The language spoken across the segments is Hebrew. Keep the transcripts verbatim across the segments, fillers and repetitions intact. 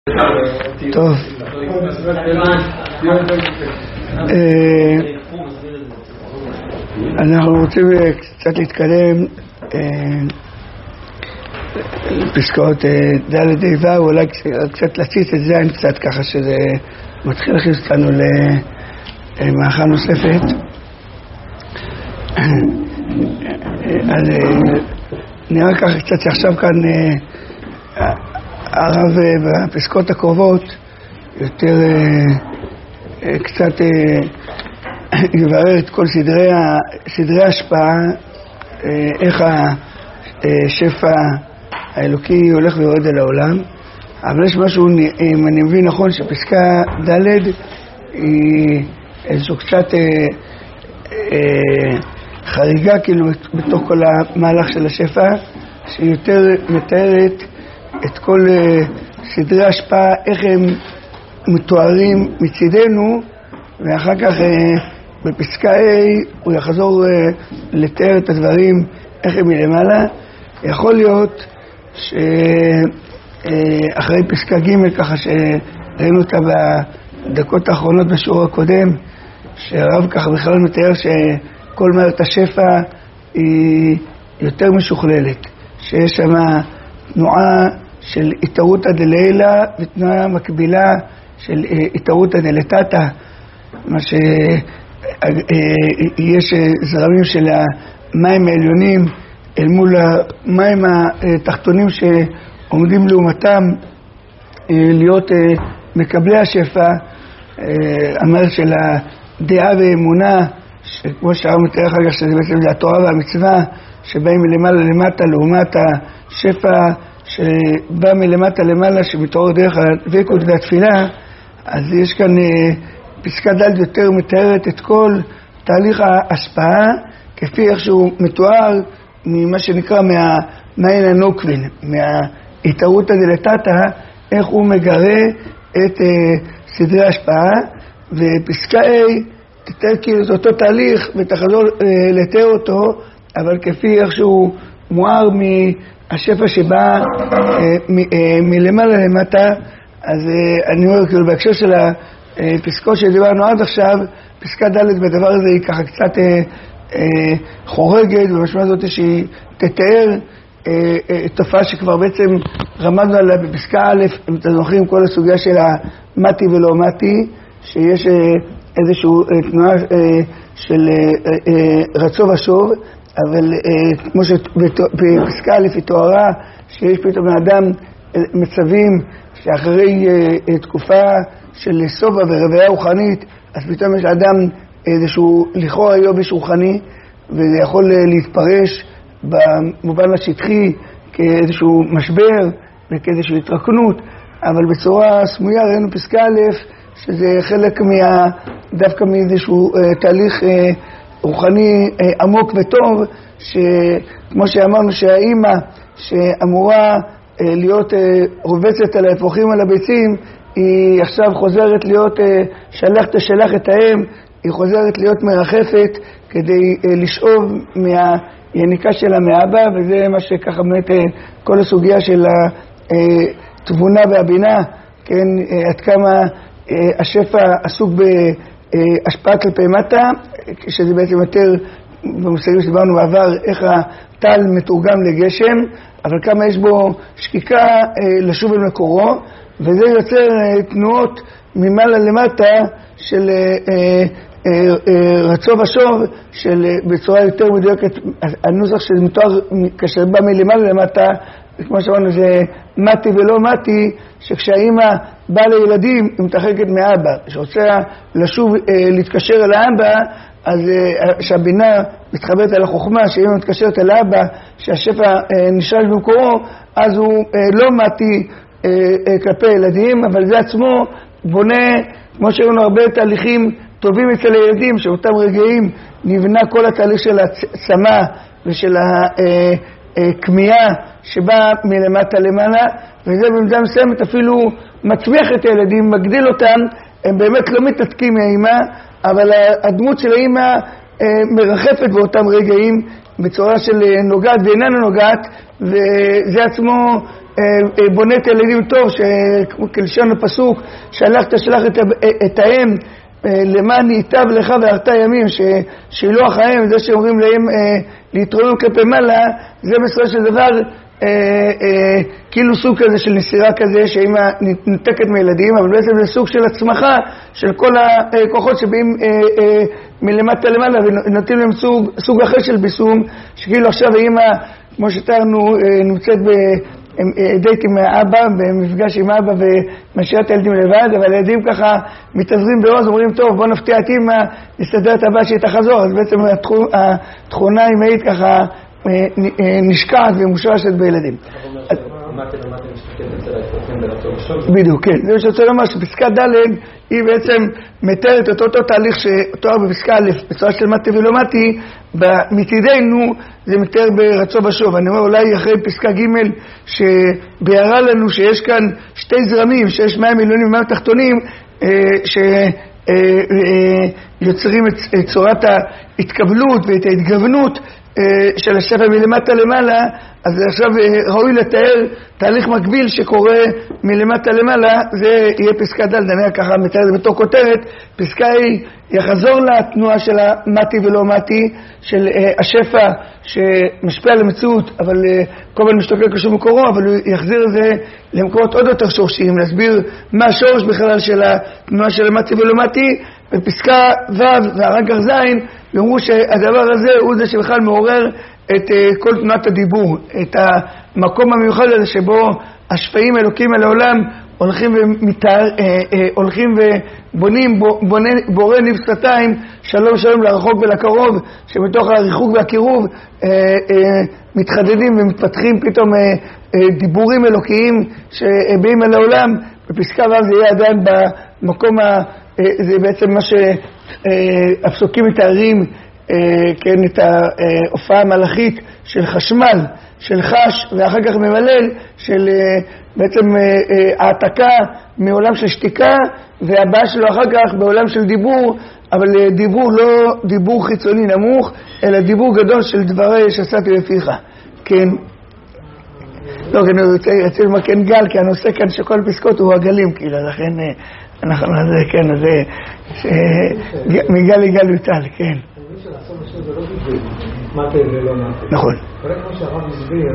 טוב, אנחנו רוצים קצת להתקדם לפסקאות ד' ה' ו', אולי קצת להציץ את זה אני קצת ככה שזה מתחיל להכניס אותנו למערכה נוספת. אז נראה ככה קצת שעכשיו כאן הרב בפסקאות הקרובות יותר קצת יברר את כל סדרי סדרי ההשפעה, איך השפע האלוקי הולך ויורד אל העולם. אבל יש משהו, אם אני מבין נכון, שפסקה ד' היא איזשהו קצת חריגה כאילו בתוך כל המהלך של השפע, שהיא יותר מתארת את כל סדרי ההשפעה, איך הם מתוארים מצידנו, ואחר כך בפסקה A הוא יחזור לתאר את הדברים איך הם מלמעלה. יכול להיות שאחרי פסקה ג' ככה שראינו אותה בדקות האחרונות בשיעור הקודם, שהרב ככה בכלל מתאר שכל מערכת השפע היא יותר משוכללת, שיש שם תנועה של התערותא דלעילא ותנועה מקבילה של התערותא דלתתא, מה שיש זרמים של המים העליונים אל מול המים התחתונים שעומדים לעומתם להיות מקבלי השפע, המערכת של הדעה ואמונה, שכמו שהרב מתאר אחר כך שזה בעצם התורה והמצווה שבאים מלמעלה למטה לעומת השפע שבא מלמטה למעלה שמתעורר דרך הדבקות והתפילה. אז יש כאן פסקה ד' יותר מתארת את כל תהליך ההשפעה כפי איך שהוא מתואר ממה שנקרא מהמעין הנוקבין, מההתערותא דלתתא, איך הוא מגרה את סדרי ההשפעה. ופסקה A תתאר כאילו את אותו תהליך ותחזור לתאר אותו, אבל כפי איך שהוא מואר מהשפע שבא מלמעלה למטה. אז אני אומר כאילו בהקשר של הפסקות שדיברנו עד עכשיו, פסקה ד' בדבר הזה היא ככה קצת חורגת, במשמעות זאת שהיא תתאר תופעה שכבר בעצם רמדנו עליה בפסקה א', אם אתם זוכרים כל הסוגיה של המתי ולא מתי, שיש איזשהו תנועה של רצו ושוב, אבל כמו שבפסקה א' היא תוארה שיש פתאום האדם מצבים שאחרי תקופה של סובה ורוויה רוחנית, אז פתאום יש לאדם איזשהו לכאורה יובש רוחני, וזה יכול להתפרש במובן השטחי כאיזשהו משבר וכאיזושהי התרקנות, אבל בצורה סמויה ראינו פסקה א' שזה חלק מה, דווקא מאיזשהו תהליך רוחני עמוק וטוב, שכמו שאמרנו שהאימא שאמורה להיות רובצת על האפרוחים על הביצים, היא עכשיו חוזרת להיות שלח תשלח את האם, היא חוזרת להיות מרחפת כדי לשאוב מהיניקה שלה מאבא, וזה מה שככה באמת כל הסוגיה של התבונה והבינה, כן, עד כמה השפע עסוק בהשפעה כלפי מטה, שזה בעצם יותר במושגים שדיברנו בעבר איך הטל מתורגם לגשם, אבל כמה יש בו שקיקה לשוב אל מקורו, וזה יוצר תנועות ממעלה למטה של רצו ושוב, של בצורה יותר מדויקת הנוסח שמתואר כאשר בא מלמעלה למטה, כמו שאמרנו זה מתי ולא מתי, שכשהאימא באה לילדים היא מתרחקת מאבא, שרוצה לשוב להתקשר אל האבא, אז שהבינה מתחברת אל החוכמה, שאמא מתקשרת אל האבא, שהשפע נשרש במקורו, אז הוא לא מתי כלפי ילדים, אבל זה עצמו בונה, כמו שראינו הרבה תהליכים טובים אצל הילדים, שאותם רגעים נבנה כל התהליך של הצמא ושל הכמיהה שבא מלמטה למעלה, וזה במידה מסוימת אפילו מצמיח את הילדים, מגדיל אותם, הם באמת לא מתעתקים מהאימא, אבל הדמות של האימא מרחפת באותם רגעים בצורה של נוגעת ואיננה נוגעת, וזה עצמו בונה את הילדים טוב, שכלשון הפסוק, שלחת שלח את האם, למען ייטב לך וארית ימים, ששילוח האם, זה שאומרים להם להתרומם כלפי מעלה, זה בסופו של דבר כאילו סוג כזה של נסירה כזה, שאמא נתקת מילדים, אבל בעצם זה סוג של הצמחה של כל הכוחות שבאים מלמטה למעלה, ונותנים להם סוג, סוג אחר של ביסום, שכאילו עכשיו אמא, כמו שתיארנו, נמצאת בדייט עם האבא, במפגש עם האבא ומשאירה את הילדים לבד, אבל הילדים ככה מתעזרים בעוז, אומרים טוב בוא נפתיע את אמא, נסתדר את הבא שהיא תחזור, אז בעצם התכונה האמהית ככה נשקעת ומושרשת בילדים. בדיוק, כן. זה מה שרצה לומר שפסקה ד' היא בעצם מתארת את אותו תהליך שתואר בפסקה א' בצורה של מתי ולא מתי, מצידנו זה מתאר ברצו ושוב. אני אומר אולי אחרי פסקה ג' שביארה לנו שיש כאן שתי זרמים, שיש מאה מיליונים ומאה תחתונים, שיוצרים את צורת ההתקבלות ואת ההתגוונות של השפע מלמטה למעלה. אז עכשיו ראוי לתאר תהליך מקביל שקורה מלמטה למעלה, זה יהיה פסקה ד', אני ככה מתאר זה בתור כותרת. פסקה היא יחזור לתנועה של המתי ולא מתי, של השפע שמשפיע על המציאות, אבל כל הזמן משתוקק לשום מקורו, אבל הוא יחזיר את זה למקורות עוד יותר שורשיים, להסביר מה השורש בכלל של התנועה של המתי ולא מתי. בפסקה ו' והרגע ז' יאמרו שהדבר הזה הוא זה שבכלל מעורר את כל תנועת הדיבור, את המקום המיוחד הזה שבו השפעים אלוקים על העולם הולכים ומתאר, הולכים ובונים, בורא ניב שפתיים, שלום שלום לרחוק ולקרוב, שבתוך הריחוק והקירוב מתחדדים ומתפתחים פתאום דיבורים אלוקיים שבאים על העולם. בפסקה ו' זה יהיה עדיין במקום, זה בעצם מה שהפסוקים מתארים, כן, את ההופעה המלאכית של חשמל, של חש, ואחר כך ממלל, של בעצם העתקה מעולם של שתיקה, והבאה שלו אחר כך בעולם של דיבור, אבל דיבור לא דיבור חיצוני נמוך, אלא דיבור גדול של דברי ששאתי בפיך. כן. לא, אני רוצה למקן גל, כי הנושא כאן שכל פסקות הוא הגלים, כאילו, לכן אנחנו נעשה, כן, אז מגל לגל יוטל, כן. לעשות משהו זה לא בידוי, מתי ולא מתי. נכון. אבל כמו שהרב הסביר,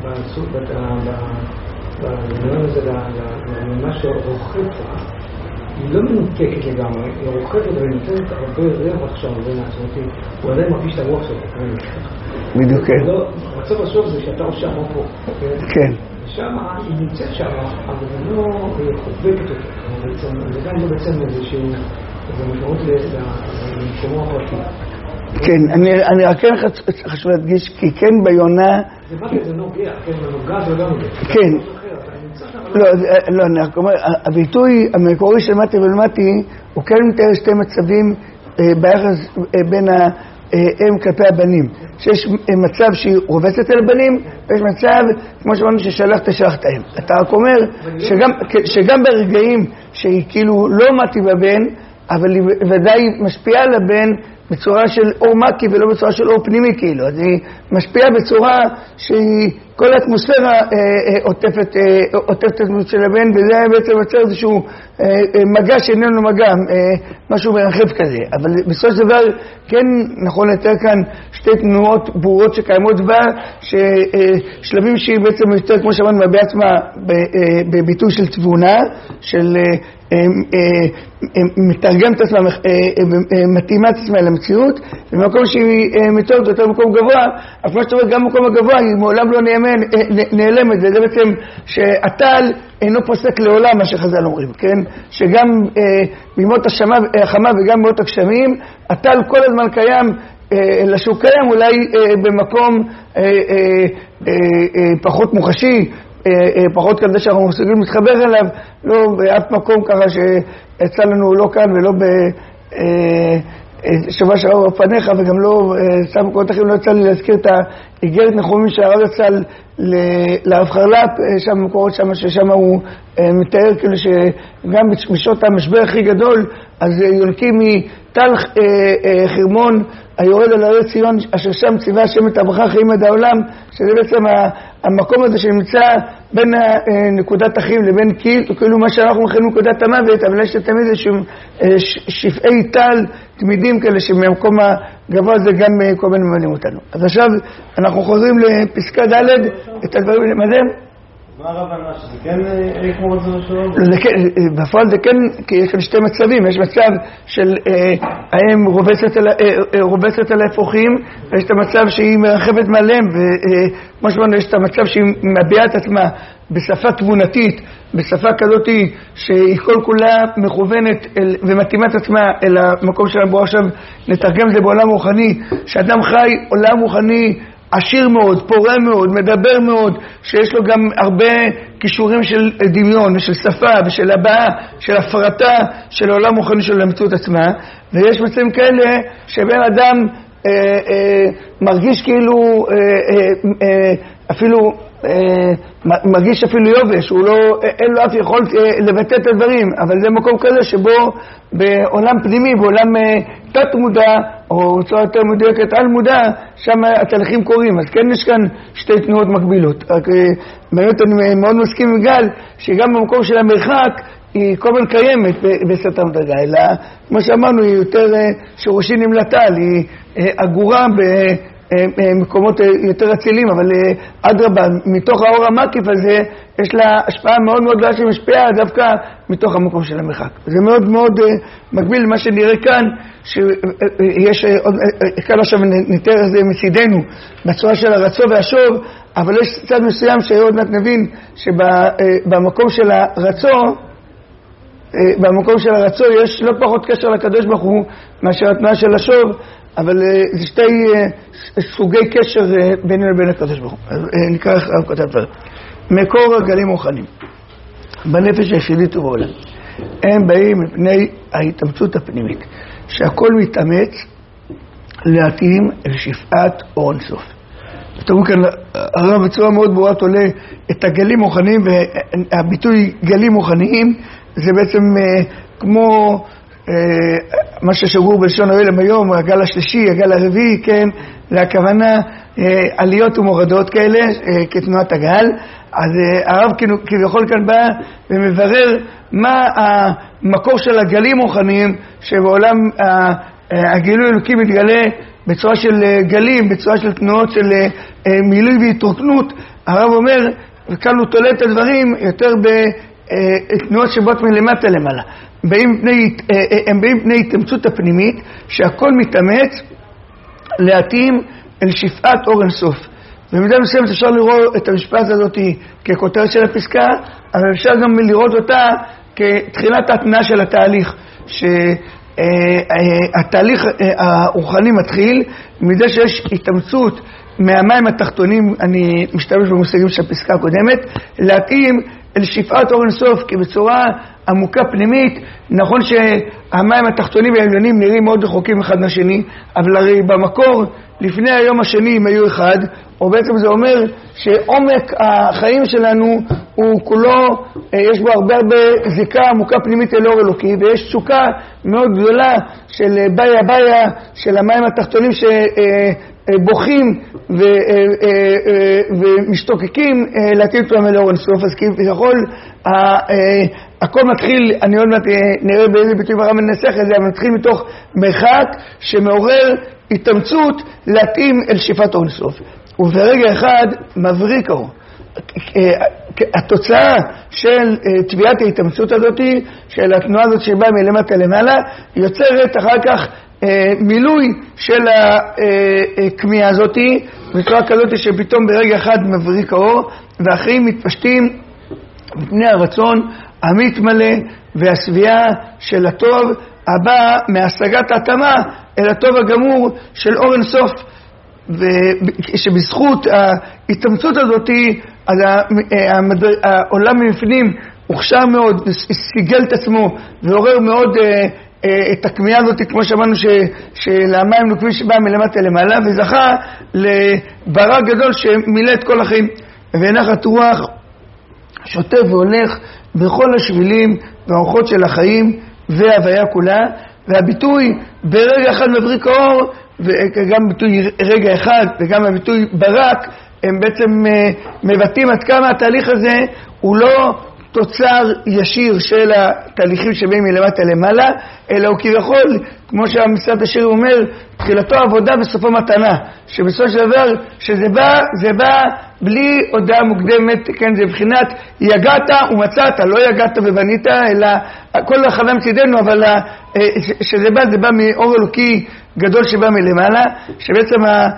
בדמיון הזה, למה שרוחפת, היא לא מנותקת לגמרי, היא רוחפת ונותנת הרבה רווח שם בין העצמתי, הוא עדיין מרגיש את הרוח שלו. בדיוק, כן. רצו בסוף זה שאתה או שם או פה. כן. שם היא נמצאת שם, אבל היא לא חובקת אותה. זה גם לא בעצם איזשהו, זה משמעות למקומו הפרטי. כן, אני רק כן חשוב להדגיש, כי כן ביונה... זה מה זה נוגע, כן, נוגע זה לא נוגע. כן. לא, אני רק אומר, הביטוי המקורי של מתי ולמתי, הוא כן מתאר שתי מצבים ביחס בין האם כלפי הבנים. שיש מצב שהיא רובצת על הבנים, ויש מצב, כמו שאמרנו, ששלחת שלחת האם. אתה רק אומר שגם ברגעים שהיא כאילו לא מתי בבן, אבל היא ודאי משפיעה על הבן בצורה של אור מקי ולא בצורה של אור פנימי כאילו. אז היא משפיעה בצורה שהיא כל האטמוספירה אה, אה, עוטפת, אה, עוטפת את הדמות של הבן, וזה בעצם יוצר איזשהו אה, אה, מגע שאיננו מגע, אה, משהו מרחב כזה. אבל בסופו של דבר כן נכון לתאר כאן שתי תנועות ברורות שקיימות בה, ששלבים אה, שהיא בעצם יותר כמו שאמרנו בעצמה בביטוי של תבונה, של אה, מתרגם את עצמה, מתאימה את עצמה למציאות, במקום שהיא מתארת יותר מקום גבוה, אבל כמו שאתה אומר, גם במקום הגבוה היא מעולם לא נעלמת, וזה בעצם שהטל אינו פוסק לעולם, מה שחז"ל אומרים, כן? שגם בימות החמה וגם בימות הגשמים, הטל כל הזמן קיים, אלא שהוא קיים אולי במקום פחות מוחשי, פחות כזה שאנחנו מסוגלים להתחבר אליו, לא באף מקום ככה שיצא לנו לא כאן ולא בשבוע שעבר בפניך, וגם לא, סתם מקומות אחרים לא יצא לי להזכיר את איגרת נחומים שהרב יצא לרב חרל"פ, שם במקורות שם, ששם הוא מתאר כאילו שגם בשעות המשבר הכי גדול, אז יונקים מטל חרמון היורד על הרי ציון, אשר שם ציווה השם את הברכה חיים עד העולם, שזה בעצם המקום הזה שנמצא בין נקודת החיים לבין כאילו מה שאנחנו מכנים נקודת המוות, אבל יש תמיד איזשהו שפעי טל תמידים כאלה שמהמקום הגבוה הזה גם כל מיני ממלאים אותנו. אז עכשיו אנחנו חוזרים לפסקה ד' את הדברים למדם. מה הרב ענה? שזה כן כמו רצון השלום? בפועל זה כן, כי יש כאן שתי מצבים. יש מצב של האם רובצת על האפרוחים, ויש את המצב שהיא מרחבת מעליהם, וכמו שאמרנו, יש את המצב שהיא מביעה את עצמה בשפה תבונתית, בשפה כזאת שהיא כל כולה מכוונת ומתאימה את עצמה אל המקום שלנו. בואו עכשיו נתרגם זה בעולם רוחני, שאדם חי עולם רוחני עשיר מאוד, פורה מאוד, מדבר מאוד, שיש לו גם הרבה קישורים של דמיון ושל שפה ושל הבעה, של הפרטה של העולם רוחני של המציאות עצמה. ויש מצבים כאלה שבן אדם אה, אה, מרגיש כאילו אה, אה, אה, אפילו אה, מרגיש אפילו יובש, הוא לא, אין לו אף יכולת אה, לבטא את הדברים, אבל זה מקום כזה שבו בעולם פנימי, בעולם אה, תת מודע, או בצורה יותר מדויקת על מודע, שם התהליכים קורים. אז כן יש כאן שתי תנועות מקבילות. רק באמת אני מאוד מסכים עם גל, שגם במקום של המרחק, היא כל הזמן קיימת בסתר מדרגה, אלא כמו שאמרנו, היא יותר שורשי נמלטה, היא אגורה במקומות יותר אצילים, אבל אדרבה, מתוך האור המקיף הזה, יש לה השפעה מאוד מאוד גדולה שמשפיעה דווקא מתוך המקום של המרחק. זה מאוד מאוד מקביל למה שנראה כאן, שיש, כאן עכשיו נתאר את זה מצידנו, בצורה של הרצו והשוב, אבל יש צד מסוים שעוד מעט נבין שבמקום של הרצו, במקום של הרצו יש לא פחות קשר לקדוש ברוך הוא מאשר התנועה של השוב, אבל זה שתי סוגי קשר בינינו לבין הקדוש ברוך הוא. אז נקרא איך הרב כותב דבר. מקור הגלים רוחניים בנפש היחידית ובעולם, הם באים מפני ההתאמצות הפנימית, שהכל מתאמץ להתאים אל שפעת אור אינסוף. תראו כאן, הרב בצורה מאוד ברורה תולה את הגלים רוחניים, והביטוי גלים רוחניים זה בעצם כמו מה ששגור בלשון האלם היום, הגל השלישי, הגל הרביעי, כן, להכוונה עליות ומורדות כאלה, כתנועת הגל. אז הרב כביכול כאן בא ומברר מה המקור של הגלים רוחניים, שבעולם הגילוי האלוקי מתגלה בצורה של גלים, בצורה של תנועות של מילוי והתרוקנות. הרב אומר, וכאן הוא תולה את הדברים יותר בתנועות שבאות מלמטה למעלה. באים פני, הם באים פני התאמצות הפנימית, שהכל מתאמץ להתאים אל שפעת אור אינסוף. במידה מסוימת אפשר לראות את המשפט הזאת ככותרת של הפסקה, אבל אפשר גם לראות אותה כתחילת ההתנעה של התהליך, שהתהליך הרוחני מתחיל מזה שיש התאמצות מהמים התחתונים, אני משתמש במושגים של הפסקה הקודמת, להתאים אל שפעת אור אינסוף, כי בצורה עמוקה פנימית, נכון שהמים התחתונים והעליונים נראים מאוד רחוקים אחד מהשני, אבל הרי במקור לפני היום השני הם היו אחד, או בעצם זה אומר שעומק החיים שלנו הוא כולו, יש בו הרבה הרבה זיקה עמוקה פנימית אל אור אלוקי, ויש תשוקה מאוד גדולה של ביה ביה, של המים התחתונים שבוכים ומשתוקקים להתאים אותם אל אור אינסוף. אז כביכול הכל מתחיל, אני עוד מעט נראה באיזה ביטוי ברם מנסח את זה, אבל מתחיל מתוך מרחק שמעורר התאמצות להתאים אל שפעת אור אינסוף. וברגע אחד מבריק האור. התוצאה של תביעת ההתאמצות הזאת, של התנועה הזאת שבאה מלמטה למעלה, יוצרת אחר כך מילוי של הכמיהה הזאת, בצורה כזאת שפתאום ברגע אחד מבריק האור, והחיים מתפשטים בפני הרצון המתמלא והשביעה של הטוב הבא מהשגת ההתאמה אל הטוב הגמור של אור אינסוף. ושבזכות ההתאמצות הזאת העולם מבפנים הוכשר מאוד, סיגל את עצמו ועורר מאוד את הכמיהה הזאת, כמו שאמרנו, שלמים נוקבים שבא מלמטה למעלה, וזכה לברק גדול שמילא את כל החיים. ונחת רוח שוטף והולך בכל השבילים והאורחות של החיים וההוויה כולה, והביטוי ברגע אחד מבריק האור, וגם ביטוי רגע אחד וגם הביטוי ברק, הם בעצם מבטאים עד כמה התהליך הזה הוא לא תוצר ישיר של התהליכים שבאים מלמטה למעלה, אלא הוא כביכול, כמו שהמשרד השיר אומר, תחילתו עבודה וסופו מתנה, שבסופו של דבר שזה בא, זה בא בלי הודעה מוקדמת, כן, זה מבחינת יגעת ומצאת, לא יגעת ובנית, אלא כל החווה מצדנו, אבל שזה בא, זה בא מאור אלוקי גדול שבא מלמעלה, שבעצם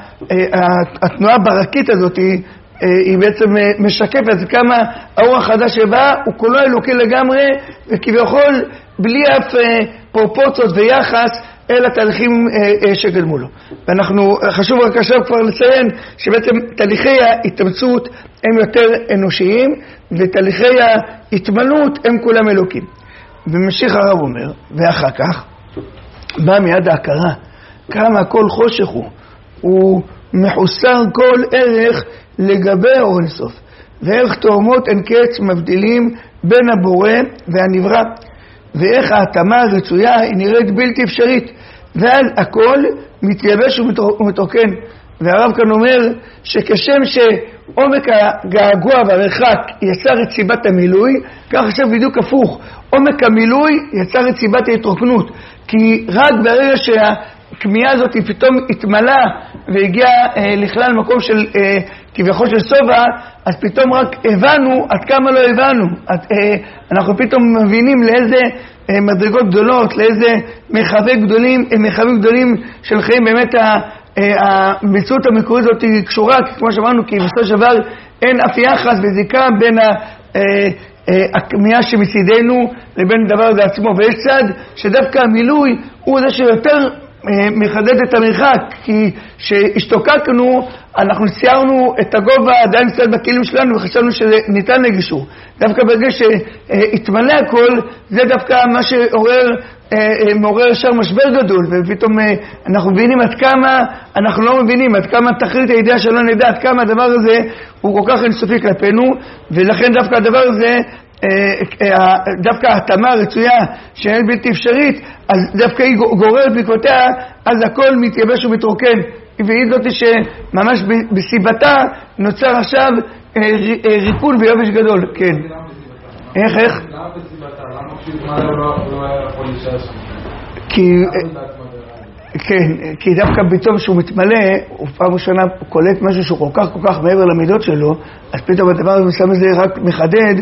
התנועה ברקית הזאת היא, היא בעצם משקפת כמה האור החדש שבא הוא כולו אלוקי לגמרי, וכביכול בלי אף פרופורציות ויחס אל התהליכים שגלמו לו. ואנחנו, חשוב רק עכשיו כבר לציין שבעצם תהליכי ההתאמצות הם יותר אנושיים, ותהליכי ההתמלות הם כולם אלוקים. וממשיך הרב אומר, ואחר כך בא מיד ההכרה כמה הכל חושך הוא, הוא מחוסר כל ערך לגבי אור אינסוף, ואיך תאומות אין קץ מבדילים בין הבורא והנברא, ואיך ההתאמה הרצויה היא נראית בלתי אפשרית, ואז הכל מתייבש ומתרוקן. והרב כאן אומר שכשם שעומק הגעגוע והמרחק יצר את סיבת המילוי, כך עכשיו בדיוק הפוך, עומק המילוי יצר את סיבת ההתרוקנות, כי רק ברגע שה הכמיהה הזאת היא פתאום התמלה והגיעה אה, לכלל מקום של אה, כביכול של סובה, אז פתאום רק הבנו עד כמה לא הבנו. עד, אה, אנחנו פתאום מבינים לאיזה אה, מדרגות גדולות, לאיזה מרחבים גדולים, אה, מרחבים גדולים של חיים. באמת ה, אה, המציאות המקורית הזאת היא קשורה, כמו שאמרנו, כי בסופו של דבר אין אף יחס וזיקה בין ה... אה, אה, הכמיהה שמצידנו לבין דבר הזה עצמו. ויש צד שדווקא המילוי הוא זה שיותר מחדד את המרחק, כי שהשתוקקנו, אנחנו ציירנו את הגובה עדיין קצת בכלים שלנו וחשבנו שזה ניתן לגישור. דווקא ברגע שהתמלא הכל, זה דווקא מה שעורר, מעורר ישר משבר גדול, ופתאום אנחנו מבינים עד כמה, אנחנו לא מבינים עד כמה תכלית הידיעה שלא נדע, עד כמה הדבר הזה הוא כל כך אינסופי כלפינו, ולכן דווקא הדבר הזה, דווקא ההתאמה הרצויה שאין בלתי אפשרית, אז דווקא היא גוררת בעקבותיה, אז הכל מתייבש ומתרוקן, והיא זאת שממש בסיבתה נוצר עכשיו ריקון ויובש גדול. כן. איך, איך? למה בסיבתה? למה פשוט מה לא היה יכול להישאר שם? כי... כן, כי דווקא פתאום שהוא מתמלא, הוא פעם ראשונה קולט משהו שהוא כל כך כל כך מעבר למידות שלו, אז פתאום הדבר הזה רק מחדד.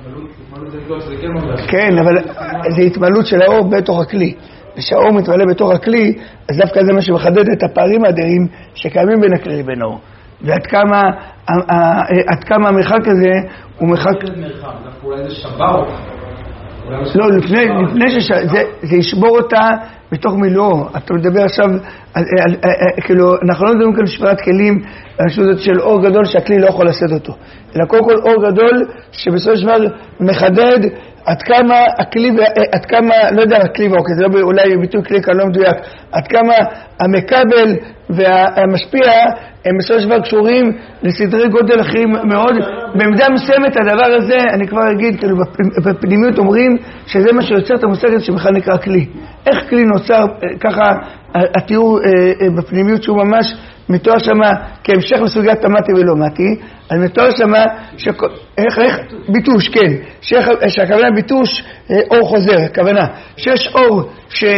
כן, אבל זה התמלות של האור בתוך הכלי. ושהאור מתמלא בתוך הכלי, אז דווקא זה מה שמחדד את הפערים האדירים שקיימים בין הכלי לבין האור. ועד כמה, עד כמה המרחק הזה הוא מרחק... דווקא אולי זה שבר. לא, לפני שזה ישבור אותה בתוך מילואו. אתה מדבר עכשיו, כאילו, אנחנו לא מדברים כאן שבירת כלים, אנשים זאת של אור גדול שהכלי לא יכול לשאת אותו. אלא קודם כל אור גדול שבסופו של דבר מחדד עד כמה הכלי, עד כמה, לא יודע, הכלי ואוקיי, זה לא אולי ביטוי כלי כאן לא מדויק, עד כמה המקבל והמשפיע הם בסופו של דבר קשורים לסדרי גודל אחרים מאוד. במידה מסוימת הדבר הזה, אני כבר אגיד, כאילו בפנימיות אומרים שזה מה שיוצר את המושג הזה שבכלל נקרא כלי. איך כלי נוצר, ככה התיאור בפנימיות שהוא ממש מתואר שמה כהמשך לסוגיית המתי ולא מתי, אז מתואר שמה, איך, איך, ביטוש, כן, שהכוונה ביטוש, אור חוזר, הכוונה, שיש אור שבא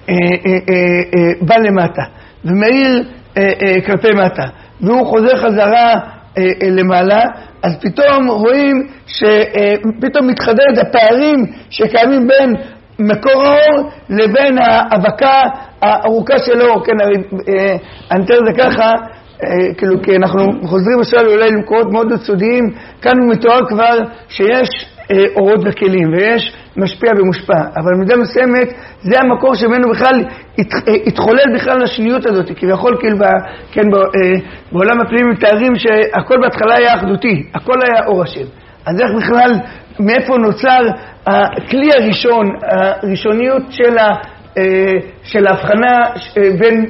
למטה ומאיר כלפי מטה, והוא חוזר חזרה למעלה, אז פתאום רואים שפתאום מתחדד הפערים שקיימים בין מקור האור לבין ההאבקה הארוכה של אור. כן, אני אתאר זה ככה, כאילו, כי אנחנו חוזרים עכשיו אולי למקורות מאוד סודיים, כאן הוא מתואר כבר שיש אורות וכלים ויש משפיע ומושפע, אבל במידה מסוימת זה המקור שמנו בכלל התחולל בכלל לשניות הזאת, כי יכול כאילו כן, בעולם הפנימי מתארים שהכל בהתחלה היה אחדותי, הכל היה אור השם. אז איך בכלל, מאיפה נוצר הכלי הראשון, הראשוניות של של ההבחנה בין,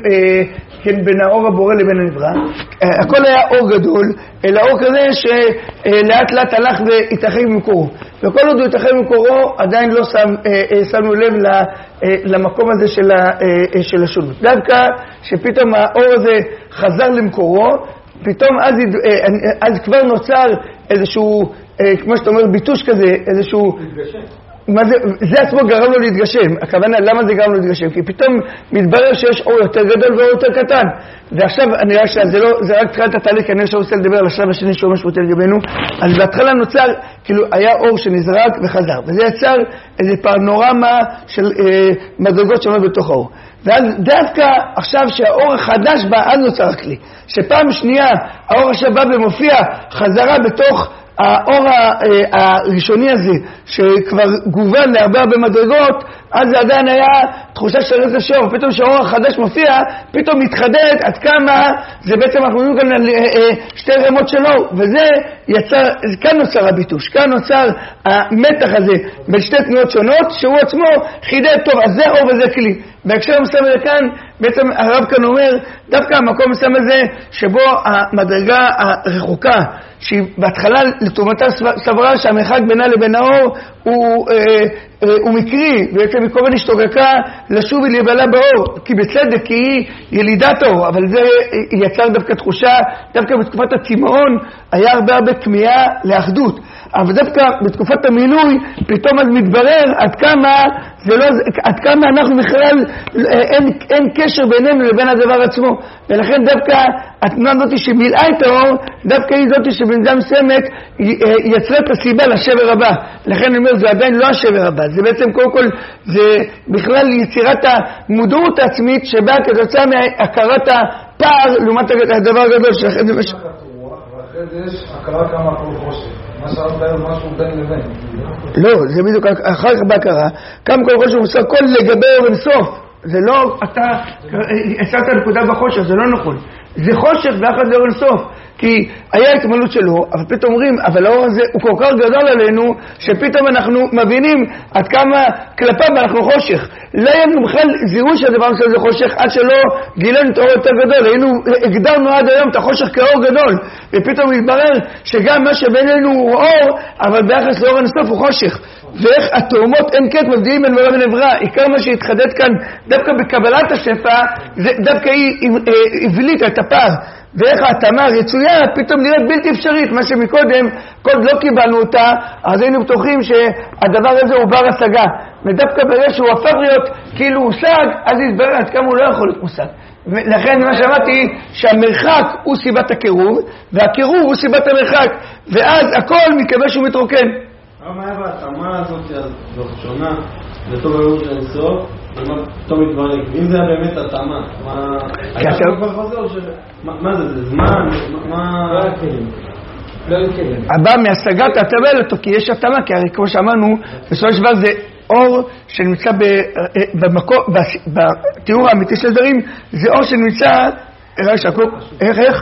כן, בין האור הבורא לבין הנברא. הכל היה אור גדול, אלא אור כזה שלאט לאט הלך והתרחק ממקורו. וכל עוד הוא התרחק ממקורו, עדיין לא שם, שמנו לב למקום הזה של, של השונות. דווקא שפתאום האור הזה חזר למקורו, פתאום אז, אז כבר נוצר איזשהו, כמו שאתה אומר, ביטוש כזה, איזשהו... מה זה, זה עצמו גרם לו להתגשם. הכוונה, למה זה גרם לו להתגשם? כי פתאום מתברר שיש אור יותר גדול ואור יותר קטן. ועכשיו, אני רואה שזה לא, זה רק תחילת התהליך, כי אני עכשיו רוצה לדבר על השלב השני שהוא משמעותי לגבינו. אז בהתחלה נוצר, כאילו, היה אור שנזרק וחזר. וזה יצר איזה פנורמה של אה, מדרגות שונות בתוך האור. ואז דווקא עכשיו שהאור החדש בא, אז נוצר הכלי. שפעם שנייה, האור עכשיו בא ומופיע חזרה בתוך האור הראשוני הזה, שכבר גוון להרבה הרבה מדרגות, אז זה עדיין היה תחושה של רצף שור. פתאום שהאור החדש מופיע, פתאום מתחדד עד כמה, זה בעצם אנחנו מדברים כאן על שתי רמות של אור, וזה יצר, כאן נוצר הביטוש, כאן נוצר המתח הזה בין שתי תנועות שונות, שהוא עצמו חידד טוב, אז זה אור וזה כלי. בהקשר המסם הזה כאן, בעצם הרב כאן אומר, דווקא המקום המסם הזה, שבו המדרגה הרחוקה, שהיא בהתחלה לתומתה סברה שהמרחק בינה לבין האור הוא, אה, אה, הוא מקרי, בעצם היא כמובן השתוגקה לשוב ולהיבלה באור, כי בצדק, כי היא ילידת האור, אבל זה יצר דווקא תחושה, דווקא בתקופת הצמאון היה הרבה הרבה כמיהה לאחדות. אבל דווקא בתקופת המילוי, פתאום אז מתברר עד כמה, זה לא, עד כמה אנחנו בכלל, אין, אין קשר בינינו לבין הדבר עצמו. ולכן דווקא התנועה הזאת שמילאה את האור, דווקא היא זאת שבנזה מסוימת יצרה את הסיבה לשבר הבא. לכן אני אומר, זה עדיין לא השבר הבא. זה בעצם קודם כל, זה בכלל יצירת המודעות העצמית שבאה כתוצאה מהכרת הפער לעומת הדבר הגדול שלכם. ואחרי זה יש הכרה כמה הכל חושך. מה שרב להם משהו בין לבין. לא, זה בדיוק אחר כך בהכרה. כמה כל חושך הוא עושה הכל לגבי אור אינסוף. זה לא, אתה השארת נקודה בחושך, זה לא נכון. זה חושך ואחד לאור אינסוף. כי היה התמלות שלו, אבל פתאום אומרים, אבל האור הזה הוא כל כך גדול עלינו, שפתאום אנחנו מבינים עד כמה כלפיו אנחנו חושך. לא היה לנו בכלל זיהוי שהדבר הזה חושך, עד שלא גילנו את האור יותר גדול. היינו, הגדרנו עד היום את החושך כאור גדול, ופתאום התברר שגם מה שבינינו הוא אור, אבל ביחס לאור אינסוף הוא חושך. ואיך התאומות אין קט מבדילים בין בורא ונברא. עיקר מה שהתחדד כאן, דווקא בקבלת השפע, דווקא היא הבליטה את הפער. ואיך ההתאמה הרצויה פתאום נראית בלתי אפשרית, מה שמקודם, כל לא קיבלנו אותה, אז היינו בטוחים שהדבר הזה הוא בר השגה. ודווקא ברגע שהוא הפך להיות כאילו הושג, אז התברר עד כמה הוא לא יכול להיות מושג. ולכן מה שאמרתי, שהמרחק הוא סיבת הקירוב, והקירוב הוא סיבת המרחק, ואז הכל מקווה שהוא מתרוקן. מה היה בהתאמה הזאת הזאת שונה לטוב האור של אינסוף, ומה פתאום מתברק? אם זה היה באמת התאמה, מה... היה שם כבר חוזר או ש... מה זה? זה זמן? מה... לא היה כלים. לא היה כלים. הבא מהשגת התאבל אותו, כי יש התאמה, כי הרי כמו שאמרנו, בסופו של דבר זה אור שנמצא במקום, בתיאור האמיתי של דברים, זה אור שנמצא... איך, איך?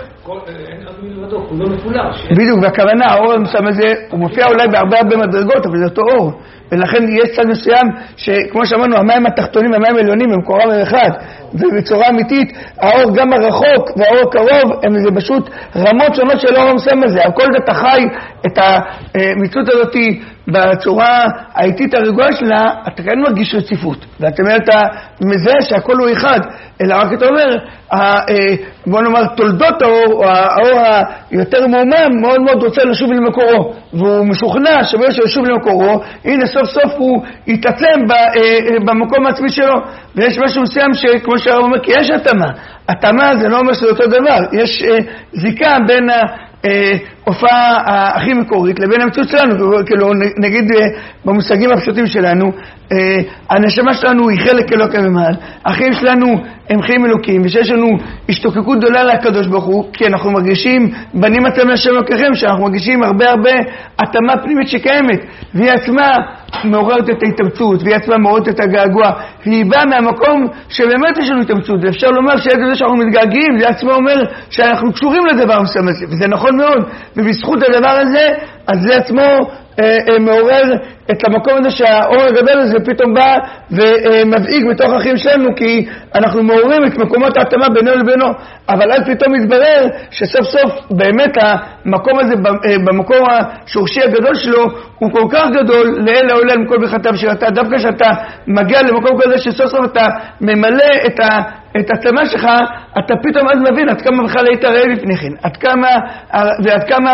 הוא לא מפולש. בדיוק, והכוונה, האור המסוים הזה, הוא מופיע אולי בהרבה הרבה מדרגות, אבל זה אותו אור. ולכן יש צד מסוים שכמו שאמרנו, המים התחתונים והמים העליונים הם קורם אחד, ובצורה אמיתית, האור גם הרחוק והאור הקרוב, הם זה פשוט רמות שונות של האור המסוים הזה. הכל זה תחי את המציאות הזאת בצורה האיטית הרגועה שלה, אתה כאן מרגיש רציפות. ואתה אומר, אתה מזהה שהכל הוא אחד, אלא רק אתה אומר, בוא נאמר, תולדות האור, או האור היותר מאומם, מאוד מאוד רוצה לשוב למקורו. והוא משוכנע שברגע שישוב למקורו, הנה סוף סוף הוא יתעצם במקום העצמי שלו. ויש משהו מסוים שכמו שהרב אומר, כי יש התאמה. התאמה זה לא אומר שזה אותו דבר. יש זיקה בין ההופעה הכי מקורית לבין המציאות שלנו. כאילו, נגיד במושגים הפשוטים שלנו, הנשמה שלנו היא חלק אלוקי ממעל. החיים שלנו הם חיים אלוקים, ושיש לנו השתוקקות גדולה לקדוש ברוך הוא, כי אנחנו מרגישים, בנים אתם להשם אלוקיכם, שאנחנו מרגישים הרבה הרבה התאמה פנימית שקיימת, והיא עצמה מעוררת את ההתאמצות, והיא עצמה מעוררת את הגעגוע, והיא באה מהמקום שבאמת יש לנו התאמצות, ואפשר לומר שעד זה שאנחנו מתגעגעים, זה עצמה אומר שאנחנו קשורים לדבר המסוים הזה, וזה נכון מאוד, ובזכות הדבר הזה, אז זה עצמו אה, אה, מעורר את המקום הזה שהאור הגדול הזה פתאום בא ומבעיג בתוך החיים שלנו, כי אנחנו מעוררים את מקומות ההתאמה בינו לבינו, אבל אז פתאום מתברר שסוף סוף באמת המקום הזה במקום השורשי הגדול שלו הוא כל כך גדול לאל העולם מכל ברכתם שראתה. דווקא שאתה מגיע למקום כזה שסוף סוף אתה ממלא את ה... את התמה שלך, אתה פתאום אז מבין עד כמה בכלל היית רעב לפני כן, עד כמה, ועד כמה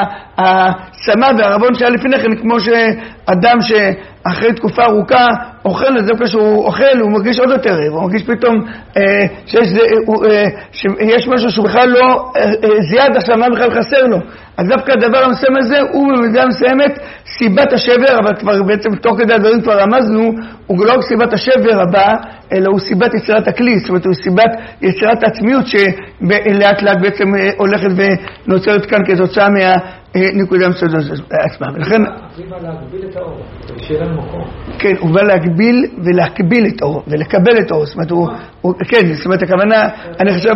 השמה והרבון שהיה לפני כן, כמו שאדם שאחרי תקופה ארוכה אוכל, אז דווקא שהוא אוכל, הוא מרגיש עוד יותר רעב, הוא מרגיש פתאום אה, שיש, זה, אה, שיש משהו שהוא בכלל לא אה, זיד עכשיו, מה בכלל חסר לו. אז דווקא הדבר המסוים הזה הוא במידה מסוימת סיבת השבר, אבל כבר בעצם תוך כדי הדברים כבר רמזנו, הוא לא רק סיבת השבר הבא, אלא הוא סיבת יצירת הכלי, זאת אומרת הוא סיבת יצירת העצמיות שלאט לאט בעצם הולכת ונוצרת כאן כתוצאה מהנקודה מסוימת עצמה. ולכן... הוא בא להגביל את האור, שיהיה לנו מקום. כן, הוא בא להגביל ולהקביל את האור, ולקבל את האור. זאת אומרת, הוא... כן, זאת אומרת, הכוונה, אני חושב...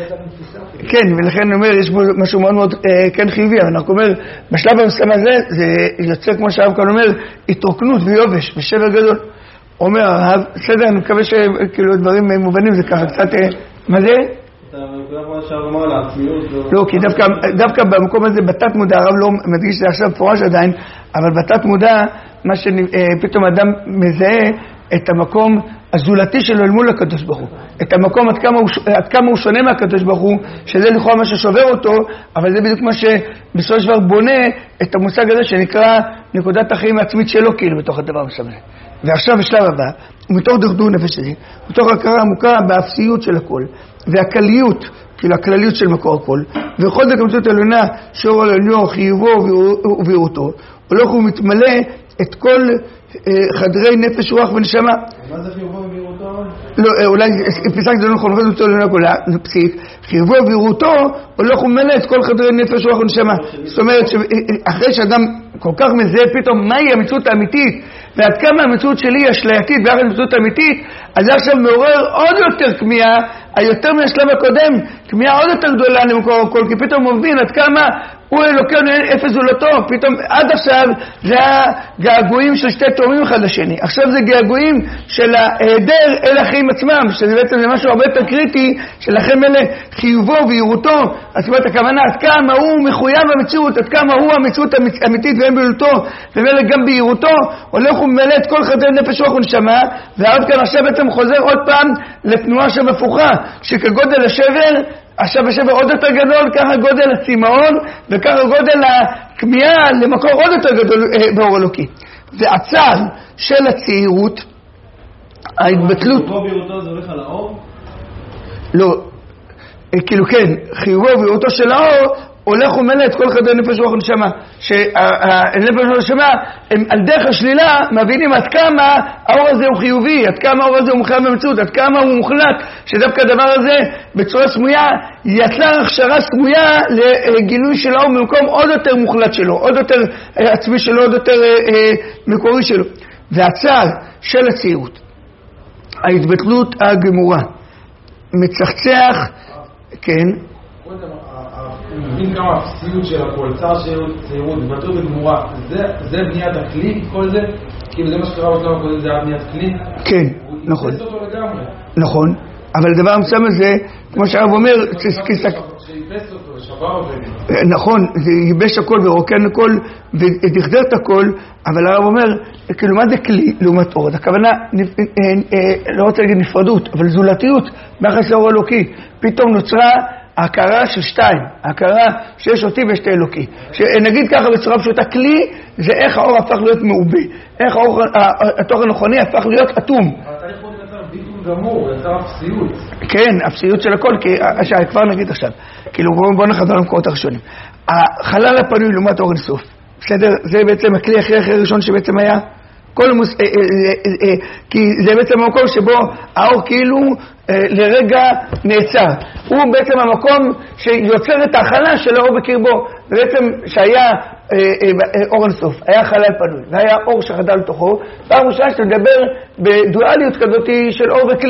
כן, ולכן אני אומר, יש בו משהו מאוד מאוד כן חיובי, אבל אני אומר, בשלב המסוים הזה, זה יוצא כמו שהרב כאן אומר, התרוקנות ויובש, ושבר גדול. אומר הרב, בסדר, אני מקווה שכאילו דברים מובנים, זה ככה קצת... מה זה? אתה מקווה כמו שהרב אמר לעצמיות. לא, כי דווקא במקום הזה, בתת מודע, הרב לא מדגיש שזה עכשיו פורש עדיין, אבל בתת מודע, מה שפתאום אדם מזהה את המקום הזולתי שלו אל מול הקדוש ברוך הוא. את המקום עד כמה הוא, עד כמה הוא שונה מהקדוש ברוך הוא, שזה לכאורה מה ששובר אותו, אבל זה בדיוק מה שבסופו של דבר בונה את המושג הזה שנקרא נקודת החיים העצמית שלו, כאילו בתוך הדבר המסמל. ועכשיו בשלב הבא, ומתוך דרדור נפש שלי, מתוך הכרה עמוקה באפסיות של הכל, והכליות, כאילו הכלליות של מקור הכל, וכל זה כמצאות עליונה שאור על עליון, חיובו ובירותו, הולך ומתמלא את כל חדרי נפש, רוח ונשמה. מה זה חיובו ובירותו? לא, אולי פסק זה לא נכון, הולך למצוא עליונה כולה, זה פסיק. חיובו ובירותו הולך וממלא את כל חדרי נפש, רוח ונשמה. זאת אומרת, אחרי שאדם כל כך מזהה פתאום מהי המציאות האמיתית, ועד כמה המציאות שלי היא אשלייתית ביחד עם המציאות האמיתית, אז זה עכשיו מעורר עוד יותר כמיהה, היותר מהשלב הקודם, כמיהה עוד יותר גדולה למקור הכל, כי פתאום הוא מבין עד כמה הוא אלוקינו אפס זולתו, פתאום עד עכשיו זה הגעגועים של שתי תאומים אחד לשני, עכשיו זה געגועים של ההיעדר אל החיים עצמם, שזה בעצם זה משהו הרבה יותר קריטי, שלכם אלה חיובו ויראותו, אז זאת הכוונה עד כמה הוא מחויב המציאות, עד כמה הוא המציאות האמיתית ואין בלתו, ומלא גם ביראותו, הולך וממלא את כל חדרי נפש רוח ונשמה, והרב כאן עכשיו בעצם חוזר עוד פעם לתנועה שם הפוכה, שכגודל השבר, עכשיו השבר עוד יותר גדול, ככה גודל הצימאון, וככה גודל הכמיהה למקור עוד יותר גדול אה, באור אלוקי. והצער של הצעירות, ההתבטלות... חיובו ובירותו זה הולך על האור? לא, אה, כאילו כן, חיובו ובירותו של האור, הולך ומלא את כל חדרי נפש רוח ונשמה, שהנפש רוח ונשמה הם על דרך השלילה מבינים עד כמה האור הזה הוא חיובי, עד כמה האור הזה הוא מוחלט במציאות, עד כמה הוא מוחלט, שדווקא הדבר הזה בצורה סמויה יצר הכשרה סמויה לגילוי של האור במקום עוד יותר מוחלט שלו, עוד יותר עצמי שלו, עוד יותר מקורי שלו. והצער של הצעירות, ההתבטלות הגמורה, מצחצח, כן, מבין כמה אפסיות של הכל, צער צעירות, התבטלות וגמורה, זה בניית הכלי, כל זה, כאילו זה מה שקרה בשלב הקודם, זה היה בניית כלי? כן, נכון. הוא ייבס אותו לגמרי. נכון, אבל הדבר המסוים הזה, כמו שהרב אומר, שייבס אותו, שבר אותו. נכון, זה ייבש הכל ורוקן הכל ודכדר את הכל, אבל הרב אומר, כאילו מה זה כלי לעומת אור? הכוונה, לא רוצה להגיד נפרדות, אבל זולתיות, ביחס לאור אלוקי, פתאום נוצרה ההכרה של שתיים, ההכרה שיש אותי ויש את האלוקי. שנגיד ככה בצורה פשוטה, כלי זה איך האור הפך להיות מעובה, איך האור, התוכן הנכוני הפך להיות אטום. אבל אתה יכול לצר ביטול גמור, לצר אפסיות. כן, אפסיות של הכל, כי כבר נגיד עכשיו, כאילו בואו נחזור למקורות הראשונים. החלל הפנוי לעומת אור אינסוף, בסדר? זה בעצם הכלי הכי הכי ראשון שבעצם היה, כל מוס... אה, אה, אה, אה, כי זה בעצם המקום שבו האור כאילו אה, לרגע נעצר. הוא בעצם המקום שיוצר את ההכלה של האור בקרבו. ובעצם שהיה אה, אה, אור אינסוף, היה חלל פנוי, והיה אור שחדר לתוכו, פעם ראשונה שאתה מדבר בדואליות כזאת של אור וכלי.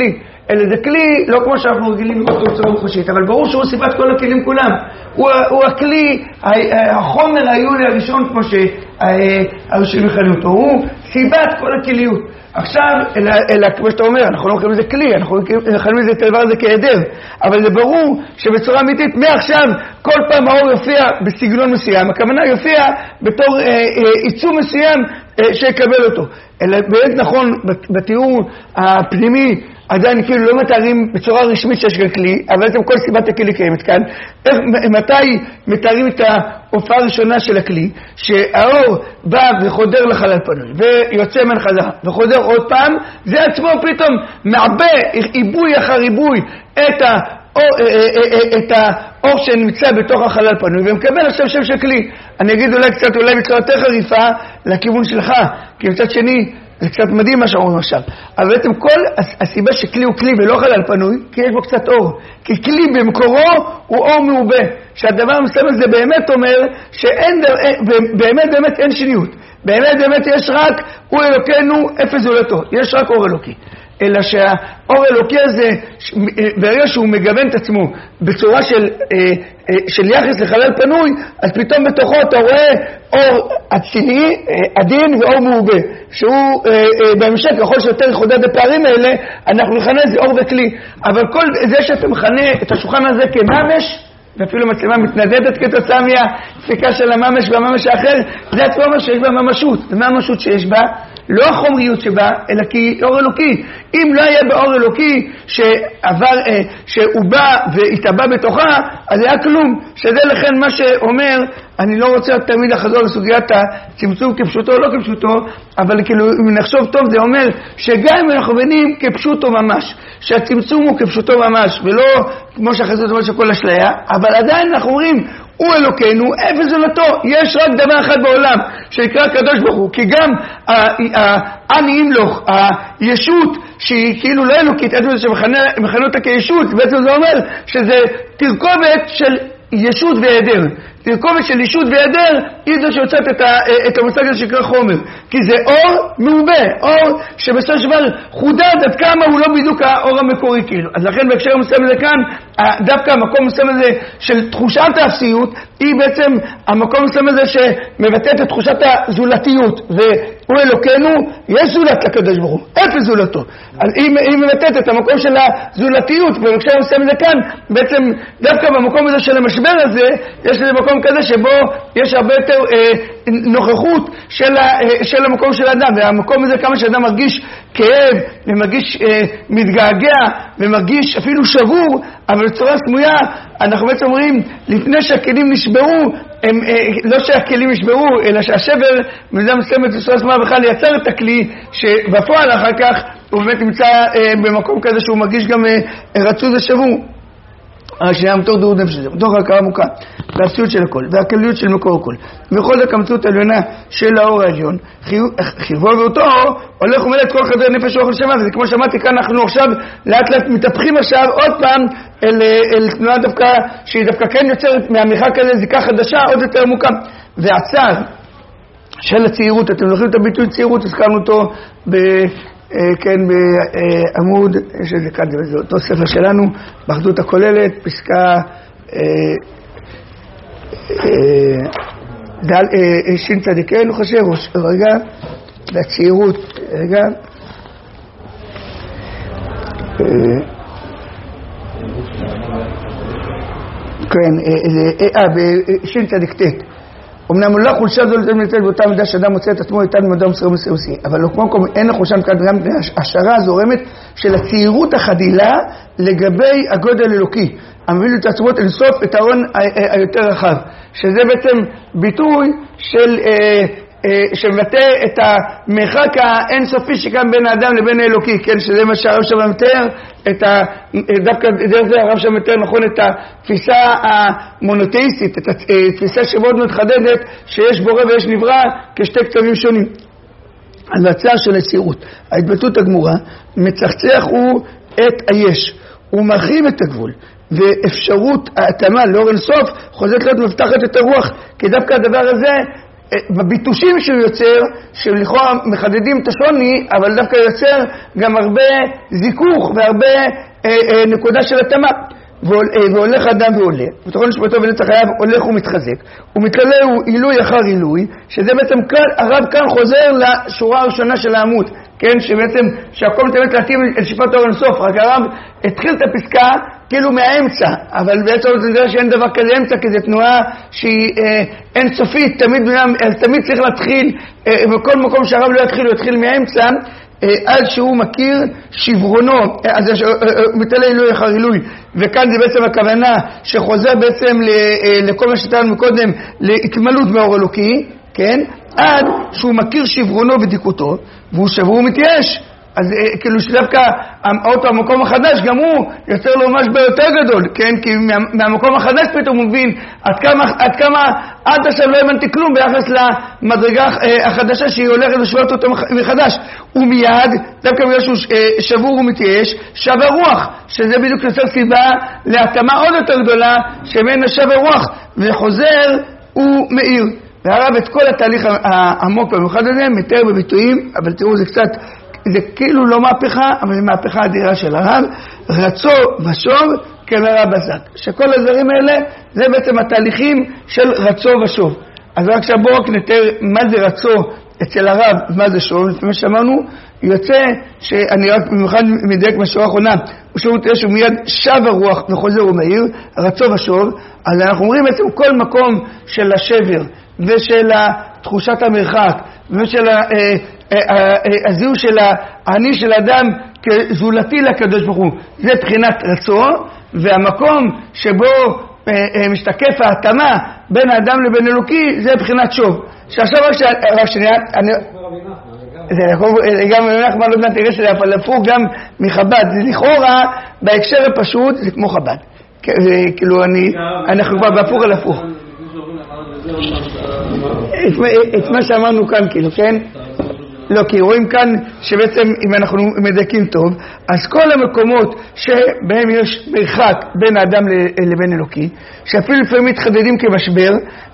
אלא זה כלי, לא כמו שאנחנו רגילים באותו צורה מוחשית, אבל ברור שהוא סיבת כל הכלים כולם. הוא, הוא הכלי, החומר העיוני הראשון, כמו שהראשונים מכנים אותו, הוא סיבת כל הכליות. עכשיו, אלא, אלא כמו שאתה אומר, אנחנו לא מכנים את זה כלי, אנחנו מכנים את הדבר הזה כהיעדר, אבל זה ברור שבצורה אמיתית, מעכשיו כל פעם האור יופיע בסגנון מסוים, הכוונה יופיע בתור אה, אה, עיצום מסוים אה, שיקבל אותו. אלא באמת נכון, בתיאור הפנימי, עדיין כאילו לא מתארים בצורה רשמית שיש כאן כלי, אבל בעצם כל סיבת הכלי קיימת כאן. איך, מתי מתארים את ההופעה הראשונה של הכלי? שהאור בא וחודר לחלל פנוי, ויוצא מן חזרה, וחודר עוד פעם, זה עצמו פתאום מעבה, עיבוי אחר עיבוי, את האור, את האור שנמצא בתוך החלל פנוי, ומקבל עכשיו שם של כלי. אני אגיד אולי קצת, אולי בצורה יותר חריפה, לכיוון שלך, כי מצד שני, זה קצת מדהים מה שאומרים עכשיו. אבל בעצם כל הסיבה שכלי הוא כלי ולא חלל פנוי, כי יש בו קצת אור. כי כלי במקורו הוא אור מעובה. שהדבר המסוים הזה באמת אומר שאין, באמת באמת אין שניות. באמת באמת יש רק, הוא אלוקינו, אפס זולתו. יש רק אור אלוקי. אלא שהאור אלוקי הזה, ברגע שהוא מגוון את עצמו בצורה של, של יחס לחלל פנוי, אז פתאום בתוכו אתה רואה אור עציני, עדין ואור מעובה, שהוא בהמשך, ככל שיותר חודד הפערים האלה, אנחנו נכנה את זה אור וכלי. אבל כל זה שאתה מכנה את השולחן הזה כממש, ואפילו מצלמה מתנדדת כתוצאה מהדפיקה של הממש והממש האחר, זה עצמו אומר שיש בה ממשות. ומה הממשות שיש בה? לא החומריות שבה, אלא כי אור אלוקי. אם לא היה באור אלוקי שעבר, אה, שהוא בא והתאבא בתוכה, אז היה כלום. שזה לכן מה שאומר, אני לא רוצה תמיד לחזור לסוגיית הצמצום כפשוטו או לא כפשוטו, אבל כאילו אם נחשוב טוב זה אומר שגם אם אנחנו מבינים כפשוטו ממש, שהצמצום הוא כפשוטו ממש, ולא כמו שהחזות אומרת שכל אשליה, אבל עדיין אנחנו אומרים, הוא אלוקינו, אפס זולתו. יש רק דבר אחד בעולם שנקרא הקדוש ברוך הוא, כי גם אני ימלוך, הישות שהיא כאילו לא אלוקית, עצמו שמכנה אותה כישות, בעצם זה אומר שזה תרכובת של ישות והיעדר. תרכובת של ישות והיעדר היא זו שיוצאת את, את המושג הזה שקרא חומר. כי זה אור מעובה, אור שבסופו של דבר חודד עד כמה הוא לא בדיוק האור המקורי כאילו. אז לכן בהקשר המסוים הזה כאן, דווקא המקום המסוים הזה של תחושת האפסיות, היא בעצם המקום המסוים הזה שמבטאת את תחושת הזולתיות. והוא אלוקינו, יש זולת לקדוש ברוך הוא, אפס זולתו. אז היא, היא מבטאת את המקום של הזולתיות, ובהקשר המסוים הזה כאן, בעצם דווקא במקום הזה של המשבר הזה, יש לזה מקום כזה שבו יש הרבה יותר אה, נוכחות של, ה, אה, של המקום של האדם, והמקום הזה כמה שאדם מרגיש כאב ומרגיש אה, מתגעגע ומרגיש אפילו שבור, אבל בצורה סמויה אנחנו בעצם אומרים לפני שהכלים נשברו, הם, אה, לא שהכלים נשברו אלא שהשבר במידה מסוימת בצורה סמויה בכלל יצר את הכלי שבפועל אחר כך הוא באמת נמצא אה, במקום כזה שהוא מרגיש גם אה, רצוי ושבור. השנייה מתוך דעות נפש הזה, מתוך ההכרה עמוקה, והאפסיות של הכל, והכליות של מקור הכל, וכל הקמצות העליונה של האור העליון, חיובו ואותו הולך ומלא את כל חדר נפש ואוכל שמה, וזה כמו שאמרתי כאן, אנחנו עכשיו לאט לאט מתהפכים עכשיו עוד פעם אל, אל תנועה דווקא, שהיא דווקא כן יוצרת מהמחק הזה זיקה חדשה עוד יותר עמוקה, והצער של הצעירות, אתם זוכרים את הביטוי צעירות, הזכרנו אותו ב... כן, בעמוד, יש איזה כאן, זה אותו ספר שלנו, באחדות הכוללת, פסקה דל, שין צדיקן, הוא חושב, רגע, והצעירות, רגע, כן, אה, בשין צדיקתת, אמנם לא חולשה זו לתת מנתת באותה מידה שאדם מוצא את עצמו איתן במדע ומסר ומסרוסי, אבל לא כמו כמו אין החולשה מכאן גם השערה הזורמת של הצעירות החדילה לגבי הגודל אלוקי, המביא את עצמות אינסוף את ההון היותר רחב, שזה בעצם ביטוי של... שמבטא את המרחק האינסופי שקם בין האדם לבין האלוקי, כן, שזה מה שהרב שם מתאר, את ה... דווקא דרך זה הרב שם מתאר נכון את התפיסה המונותאיסטית, את התפיסה שמאוד מתחדדת, שיש בורא ויש נברא כשתי קצבים שונים. אז הצער של הצעירות, ההתבטאות הגמורה, מצחצח הוא את היש, הוא מרחיב את הגבול, ואפשרות ההתאמה לאור אינסוף חוזרת להיות מבטחת את הרוח, כי דווקא הדבר הזה בביטושים שהוא יוצר, שלכאורה מחדדים את השוני, אבל דווקא יוצר גם הרבה זיכוך והרבה אה, אה, נקודה של התאמה. והולך אדם ועולה, ותוכל נשמתו ונצח חייו הולך ומתחזק, ומתעלה הוא עילוי אחר עילוי, שזה בעצם כאן, הרב כאן חוזר לשורה הראשונה של העמוד, כן, שבעצם, שהכל מתאמת להתאים אל שפת האור לסוף, רק הרב התחיל את הפסקה כאילו מהאמצע, אבל בעצם זה נראה שאין דבר כזה אמצע, כי זו תנועה שהיא אה, אינסופית, תמיד, תמיד צריך להתחיל, אה, בכל מקום שהרב לא יתחיל, הוא יתחיל מהאמצע, עד שהוא מכיר שברונו, אז מתעלה עילוי אחר עילוי, וכאן זה בעצם הכוונה שחוזר בעצם לכל מה שתראינו מקודם, להתמלות מאור אלוקי, כן? עד שהוא מכיר שברונו ודיקותו, והוא שבור ומתייאש. אז כאילו שדווקא האוטו המקום החדש גם הוא יוצר לו משבר יותר גדול, כן? כי מה, מהמקום החדש פתאום הוא מבין עד כמה, עד כמה עד עכשיו לא הבנתי כלום ביחס למדרגה החדשה שהיא הולכת לשבות אותו מחדש. ומיד, דווקא בגלל שהוא שבור ומתייאש, שב הרוח, שזה בדיוק יוצר סיבה להתאמה עוד יותר גדולה שמנה שב הרוח, וחוזר הוא מאיר. והרב את כל התהליך העמוק במיוחד הזה מתאר בביטויים, אבל תראו זה קצת זה כאילו לא מהפכה, אבל זה מהפכה אדירה של הרב, רצו ושוב כמרע בזק. שכל הדברים האלה זה בעצם התהליכים של רצו ושוב. אז רק שבוא רק נתאר מה זה רצו אצל הרב ומה זה שוב. לפי מה שאמרנו, יוצא שאני רק במיוחד מדייק בשורה האחרונה, הוא תראה שהוא מיד שב הרוח וחוזר ומאיר, רצו ושוב. אז אנחנו אומרים בעצם כל מקום של השבר ושל תחושת המרחק ושל הזיהו של העני של האדם כזולתי לקדוש ברוך הוא, זה בחינת רצו, והמקום שבו משתקף ההתאמה בין האדם לבין אלוקי זה בחינת שוב. שעכשיו רק שנייה, זה גם נחמן לא יודעת תראה שזה אבל הפוך גם מחב"ד, זה לכאורה בהקשר הפשוט זה כמו חב"ד, כאילו אני אנחנו כבר בהפוך על הפוך את מה שאמרנו כאן כאילו, כן? לא, כי רואים כאן שבעצם אם אנחנו מדייקים טוב, אז כל המקומות שבהם יש מרחק בין האדם לבין אלוקי, שאפילו לפעמים מתחדדים כמשבר,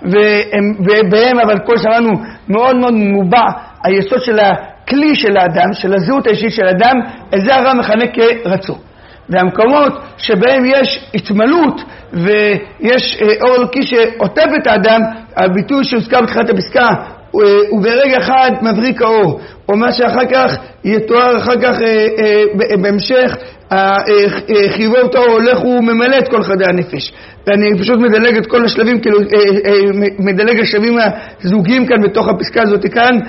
ובהם אבל כל שמענו מאוד מאוד מובע היסוד של הכלי של האדם, של הזהות האישית של האדם, זה הרב מכנה כרצו. והמקומות שבהם יש התמלות ויש אור אלוקי שעוטף את האדם, הביטוי שהוזכר בתחילת הפסקה, וברגע אחד מבריק האור, או מה שאחר כך יתואר אחר כך בהמשך חיובי אותו הולך וממלא את כל חדי הנפש. ואני פשוט מדלג את כל השלבים, כאילו מדלג השלבים הזוגיים כאן בתוך הפסקה הזאת כאן,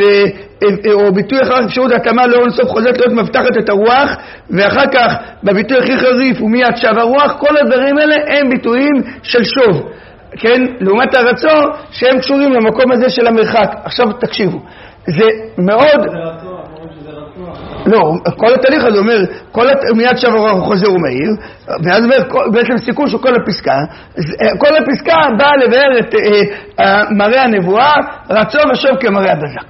או ביטוי אחר כך אפשרות התאמה לאור אינסוף חוזרת להיות מבטחת את הרוח, ואחר כך בביטוי הכי חריף ומיד שב הרוח, כל הדברים האלה הם ביטויים של שוב, כן? לעומת הרצו שהם קשורים למקום הזה של המרחק. עכשיו תקשיבו, זה מאוד... זה רצו, אמרו שזה רצו. לא, כל התהליך הזה אומר, כל הת... מיד שב הרוח חוזר ומאיר, ואז אומר בעצם סיכון של כל הפסקה, כל הפסקה באה לבאר את אה, מראה הנבואה, רצו ושוב כמראה הבזק.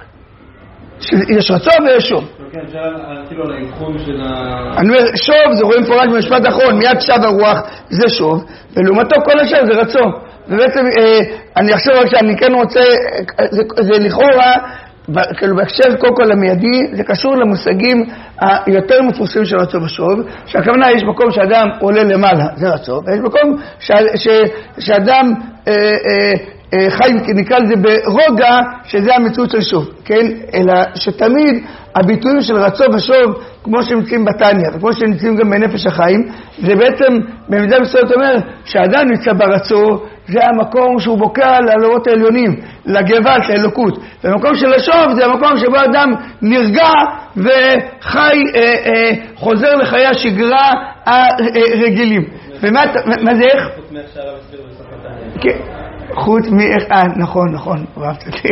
יש רצו ויש שוב. כן, שאלה כאילו על האבחון של ה... אני אומר, שוב זה רואים פה רק במשפט האחרון, מיד שב הרוח זה שוב, ולעומתו כל השאר זה רצו. ובעצם אני עכשיו רק שאני כן רוצה, זה, זה לכאורה, כאילו בהקשר קודם כל המיידי, זה קשור למושגים היותר מפורסמים של רצו ושוב, שהכוונה יש מקום שאדם עולה למעלה, זה רצו, ויש מקום ש, ש, שאדם אה, אה, חי, נקרא לזה ברוגע, שזה המציאות של שוב, כן? אלא שתמיד הביטויים של רצו ושוב, כמו שנמצאים בתניא, וכמו שנמצאים גם בנפש החיים, זה בעצם, במידה מסוימת אומר, שהאדם נמצא ברצו, זה המקום שהוא בוקע על האורות העליונים, לגוות, לאלוקות. והמקום של השוב זה המקום שבו האדם נרגע וחי, אה, אה, חוזר לחיי השגרה הרגילים. ומה מה זה איך? חוץ מאיך שהרב הסביר בסוף התניא. כן. חוץ מאיך, אה, נכון, נכון, אהבת אותי.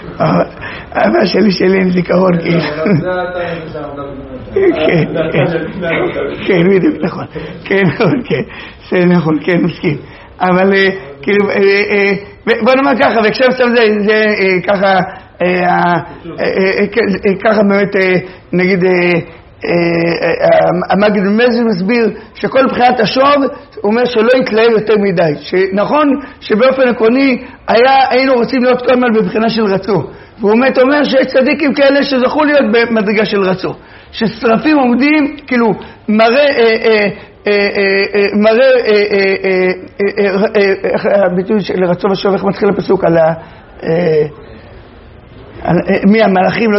אבא שלי שלי עם זיכרון, כאילו. זה התניא שהרב כן, בדיוק, נכון. כן, נכון, כן. זה נכון, כן, מסכים. אבל כאילו, בוא נאמר ככה, וכשם סתם זה, זה ככה, ככה באמת, נגיד, המגיד במזל מסביר שכל מבחינת השוב, הוא אומר שלא יתלהב יותר מדי. שנכון שבאופן עקרוני היה, היינו רוצים להיות כל הזמן בבחינה של רצו. והוא באמת אומר שיש צדיקים כאלה שזכו להיות במדרגה של רצו. ששרפים עומדים, כאילו, מראה, מראה, איך הביטוי של רצו ושוב, איך מתחיל הפסוק על ה... מי המלאכים,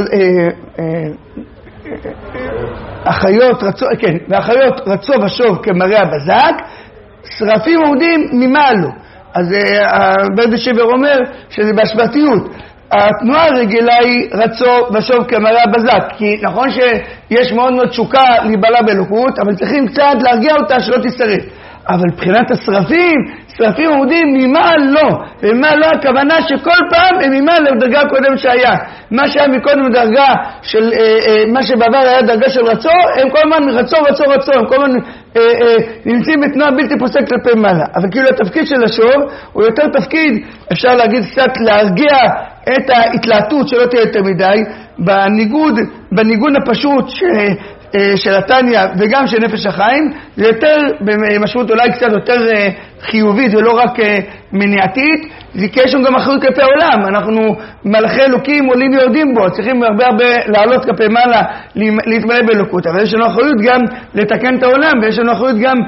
החיות רצו, כן, והחיות רצו ושוב כמראה הבזק, שרפים עומדים ממעלו. אז ברד שבר אומר שזה בהשוואתיות. התנועה הרגילה היא רצו ושוב כמראה הבזק, כי נכון שיש מאוד מאוד תשוקה להיבלע באלוקות, אבל צריכים קצת להרגיע אותה שלא תשרף. אבל מבחינת השרפים, שרפים עומדים ממעל לא, וממעל לא הכוונה שכל פעם הם ממעל לדרגה הקודמת שהיה. מה שהיה מקודם דרגה של, אה, אה, מה שבעבר היה דרגה של רצו, הם כל הזמן רצו, רצו, רצו, הם כל הזמן אה, אה, נמצאים בתנועה בלתי פוסק כלפי מעלה. אבל כאילו התפקיד של השור הוא יותר תפקיד, אפשר להגיד קצת להרגיע את ההתלהטות שלא תהיה יותר מדי, בניגוד, בניגוד הפשוט ש... של התניה וגם של נפש החיים, זה יותר במשמעות אולי קצת יותר חיובית ולא רק מניעתית, זה כי יש לנו גם אחריות כלפי העולם, אנחנו מלאכי אלוקים עולים ויורדים בו, צריכים הרבה הרבה לעלות כלפי מעלה, להתמלא באלוקות, אבל יש לנו אחריות גם לתקן את העולם, ויש לנו אחריות גם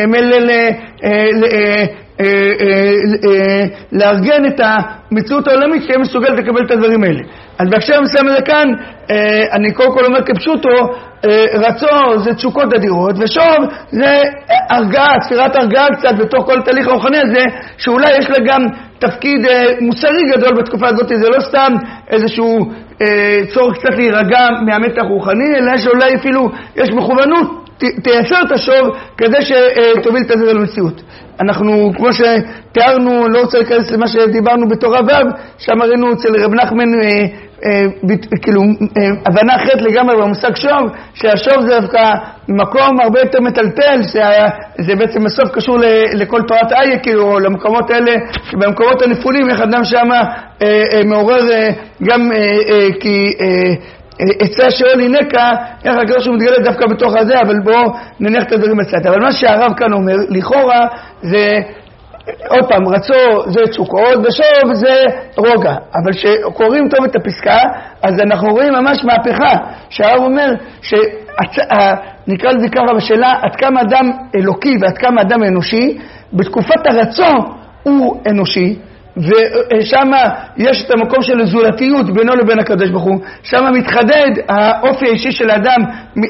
לארגן את המציאות העולמית שתהיה מסוגלת לקבל את הדברים האלה. אז בהקשר מסוים הזה כאן, אני קודם כל אומר כפשוטו, רצו זה תשוקות אדירות, ושוב זה הרגעה, ספירת הרגעה קצת בתוך כל תהליך הרוחני הזה, שאולי יש לה גם תפקיד מוסרי גדול בתקופה הזאת, זה לא סתם איזשהו צורך קצת להירגע מהמתח רוחני, אלא שאולי אפילו יש מכוונות, תייצר את השוב כדי שתוביל את זה למציאות. אנחנו, כמו שתיארנו, לא רוצה להיכנס למה שדיברנו בתור רבב, שם ראינו אצל רב נחמן, כאילו, הבנה אחרת לגמרי במושג שוב, שהשוב זה דווקא מקום הרבה יותר מטלטל, זה בעצם בסוף קשור לכל תורת איה, כאילו, למקומות האלה, שבמקומות הנפולים, איך אדם שם מעורר גם כי... עצה שאול הינקה, איך הקדוש הוא מתגלה דווקא בתוך הזה, אבל בואו נניח את הדברים בצד. אבל מה שהרב כאן אומר, לכאורה זה, עוד פעם, רצו זה תשוקות, ושוב זה רוגע. אבל שקוראים טוב את הפסקה, אז אנחנו רואים ממש מהפכה, שהרב אומר, שנקרא לזה ככה בשאלה, עד כמה אדם אלוקי ועד כמה אדם אנושי, בתקופת הרצו הוא אנושי, ושם יש את המקום של הזולתיות בינו לבין הקדוש ברוך הוא, שם מתחדד האופי האישי של האדם,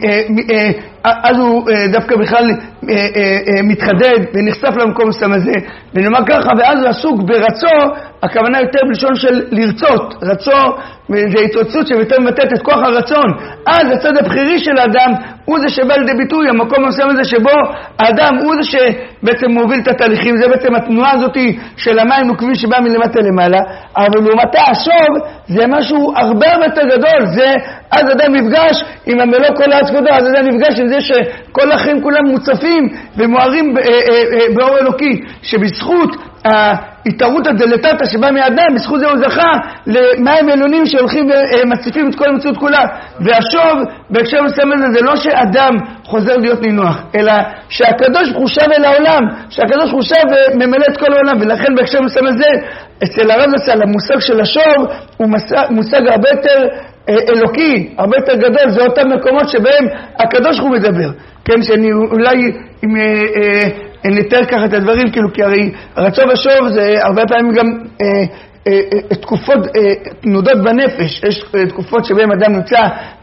אז הוא דווקא בכלל מתחדד ונחשף למקום מסוים הזה, ונאמר ככה, ואז הוא עסוק ברצו, הכוונה יותר בלשון של לרצות, רצו זה התרוצצות שיותר מבטאת את כוח הרצון, אז הצד הבחירי של האדם הוא זה שבא לידי ביטוי, המקום המסוים הזה שבו האדם הוא זה שבעצם מוביל את התהליכים, זה בעצם התנועה הזאת של המים נוקבים שבא מלמטה למעלה, אבל לעומתה השוב זה משהו הרבה הרבה יותר גדול, זה אז אדם נפגש עם המלוא כל הארץ כבודו, אז אדם נפגש עם זה שכל החיים כולם מוצפים ומוארים באור אלוקי, שבזכות ההתערות הדלתתה שבא מהאדם, בזכות זה הוא זכה למים עליונים שהולכים ומציפים את כל המציאות כולה. והשוב, בהקשר מסוים הזה, זה לא שאדם חוזר להיות נינוח, אלא שהקדוש ברוך הוא שב אל העולם, שהקדוש ברוך הוא שב וממלא את כל העולם, ולכן בהקשר מסוים הזה, אצל הרב זצ"ל, המושג של השוב הוא מושג הרבה יותר אלוקי, הרבה יותר גדול, זה אותם מקומות שבהם הקדוש ברוך הוא מדבר. כן, שאני אולי אם נתאר ככה את הדברים, כאילו, כי הרי רצו ושוב זה הרבה פעמים גם אה, אה, אה, תקופות, אה, תנודות בנפש, יש אה, תקופות שבהם אדם נמצא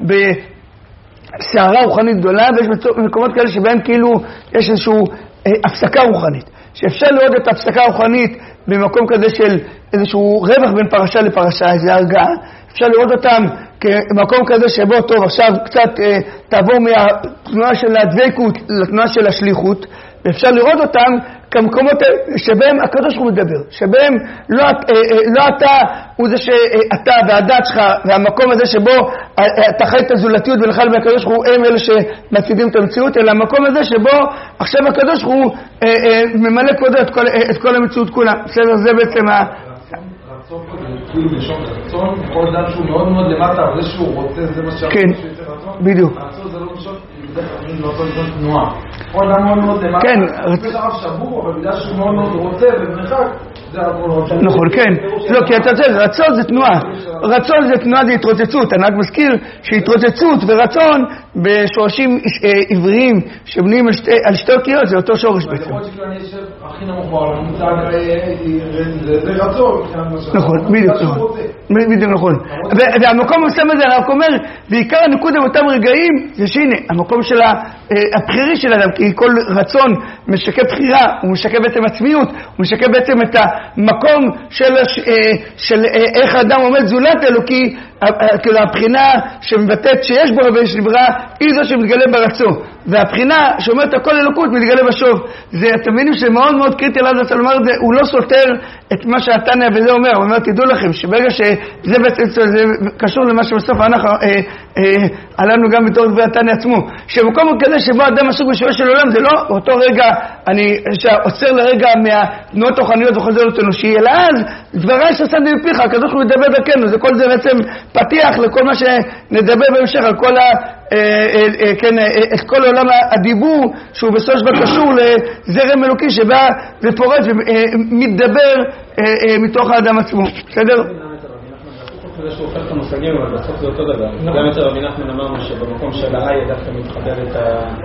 בסערה רוחנית גדולה, ויש מקומות כאלה שבהם כאילו יש איזושהי אה, הפסקה רוחנית, שאפשר לראות את ההפסקה הרוחנית במקום כזה של איזשהו רווח בין פרשה לפרשה, איזו הרגעה, אפשר לראות אותם כמקום כזה שבו טוב, עכשיו קצת אה, תעבור מהתנועה של הדבקות לתנועה של השליחות, ואפשר לראות אותם כמקומות שבהם הקדוש הוא מדבר, שבהם לא, לא אתה הוא זה שאתה והדת שלך, והמקום הזה שבו אתה חי את הזולתיות ולך לבין הקדוש הוא הם אלה שמצידים את המציאות, אלא המקום הזה שבו עכשיו הקדוש הוא ממלא כבודו את כל, את כל המציאות כולה. בסדר, זה בעצם ה... אפילו בלשון רצון, יכול אדם שהוא מאוד מאוד למטה, אבל זה שהוא רוצה, זה מה שהרצון כן, שיוצא רצון. בדיוק. הרצון זה לא משון, בדרך כלל אומרים לא אותו לבנות תנועה. יכול אדם מאוד מאוד למטה, כן, זה הרב שבור, אבל בגלל שהוא מאוד מאוד רוצה ובמרחק, זה הכל רוצה. נכון, כן. לא, כי אתה יודע, רצון זה תנועה. רצון זה תנועה, זה התרוצצות. אני רק מזכיר שהתרוצצות ורצון בשורשים עבריים שבנויים על שתי אותיות, זה אותו שורש בעצם. יכול להיות שכאילו אני יושב הכי נמוך בעולם, זה רצון. נכון, בדיוק נכון. בדיוק נכון. והמקום המסוים הזה, אני רק אומר, ועיקר הנקודה באותם רגעים, זה שהנה, המקום של הבחירי של האדם, כי כל רצון משקף בחירה, הוא משקף בעצם עצמיות, הוא משקף בעצם את המקום של איך האדם עומד זולת אלוקי, כאילו הבחינה שמבטאת שיש בו רבי שנברא, היא זו שמתגלה ברצון. והבחינה שאומרת הכל אלוקות מתגלה בשוב. זה, אתם מבינים שזה מאוד מאוד קריטי לעד רצה לומר, זה, הוא לא סותר את מה שהתניא וזה אומר. הוא אומר, תדעו לכם, שברגע שזה בעצם, זה קשור למה שבסוף אנחנו אה, אה, עלינו גם בתור דבר התניא עצמו, שבמקום כזה שבו אדם עסוק בשביל של עולם, זה לא אותו רגע, אני שעוצר לרגע מהתנועות רוחניות וחוזר להיות אנושי, אלא אז דבריי ששמתי בפיך, הקדוש הוא מדבר דרכנו, זה כל זה בעצם פתיח לכל מה שנדבר בהמשך, על כל ה... כן, את כל עולם הדיבור שהוא בסוף שבה קשור לזרם אלוקי שבא ופורץ ומתדבר מתוך האדם עצמו. בסדר? זה שהוא הופך את המושגים, אבל בסוף זה אותו דבר. גם אצל רבי נחמן אמרנו שבמקום של האי דווקא מתחבר את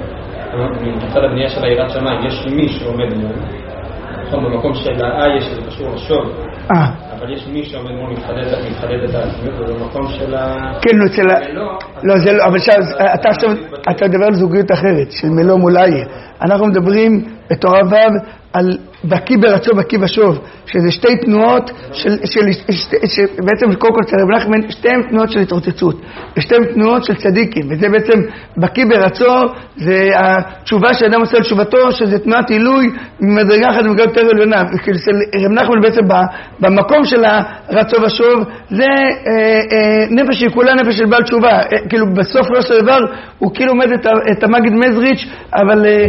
מצד הבנייה של היראת שמיים. יש מי שעומד מול. נכון, במקום של האי יש שזה קשור לשוב. אבל יש מי שעומד מול מתחדד את העצמיות, ובמקום של ה... כן, לא, אצל ה... לא, זה לא, אבל אתה מדבר על זוגיות אחרת, של מלוא מול האי. אנחנו מדברים בתורה ו' על בקי ברצון, בקי בשוב, שזה שתי תנועות של, של, של בעצם קודם כל רבי נחמן, שתיהן תנועות של התרוצצות, ושתיהן תנועות של צדיקים, וזה בעצם בקי ברצון, זה התשובה שאדם עושה לתשובתו, שזה תנועת עילוי ממדרגה אחת ומדרגה יותר עליונה, וכאילו רבי נחמן בעצם במקום של הרצון ושוב, זה אה, אה, נפש שהיא כולה נפש של בעל תשובה, אה, כאילו בסוף לא של דבר, הוא כאילו עומד את, את המגיד מזריץ', אבל אה,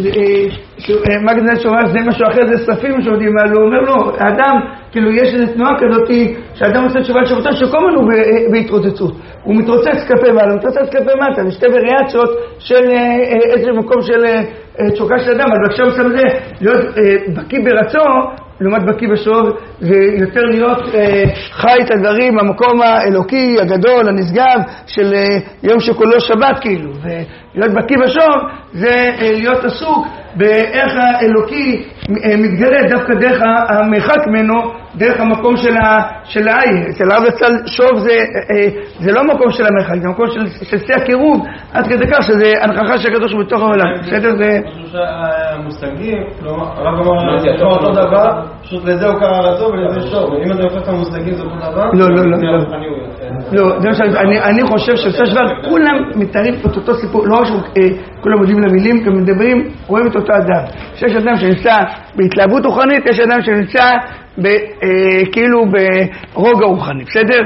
אה, מגיד מזריץ' אומר, זה משהו אחר, זה ספים שעובדים, אבל הוא אומר לו, האדם, כאילו יש איזו תנועה כזאת, שהאדם עושה תשובה לשבתו, שכל מיני הוא בהתרוצצות. הוא מתרוצץ כלפי מעלה, הוא מתרוצץ כלפי מטה, זה שתי וריאציות של איזשהו מקום של תשוקה של אדם, אבל עכשיו עושה בזה, להיות בקי ברצון, לעומת בקי בשוב, זה יותר להיות אה, חי את הדברים, המקום האלוקי, הגדול, הנשגב, של אה, יום שכולו שבת כאילו. ולהיות בקי בשוב, זה אה, להיות עסוק באיך האלוקי אה, מתגלה דווקא דרך המרחק ממנו, דרך המקום של, ה, של העין. אצל הרב יצל שוב זה, אה, זה לא מקום של המרחק, זה מקום של, של שיא הקירוב, עד כדי כך שזה הנכחה של הקדוש בתוך העולם. בסדר? זה... המושגים, הרב אמר, זה אותו דבר, פשוט לזה הוא קרא רצון ולזה שוב. אם אתה הופך את המושגים זה אותו דבר? לא, לא, לא. לא, זה משל, אני חושב שבסופו של דבר כולם מתארים את אותו סיפור, לא רק שכולם יודעים למילים, גם מדברים, רואים את אותו אדם. שיש אדם שנמצא בהתלהבות רוחנית, יש אדם שנמצא כאילו ברוגע רוחני, בסדר?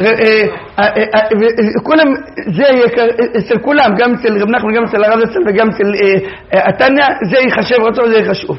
כולם, זה אצל כולם, גם אצל רב נחמן, גם אצל הרב אצל וגם אצל התניא, זה יחשב רצון וזה יחשוב.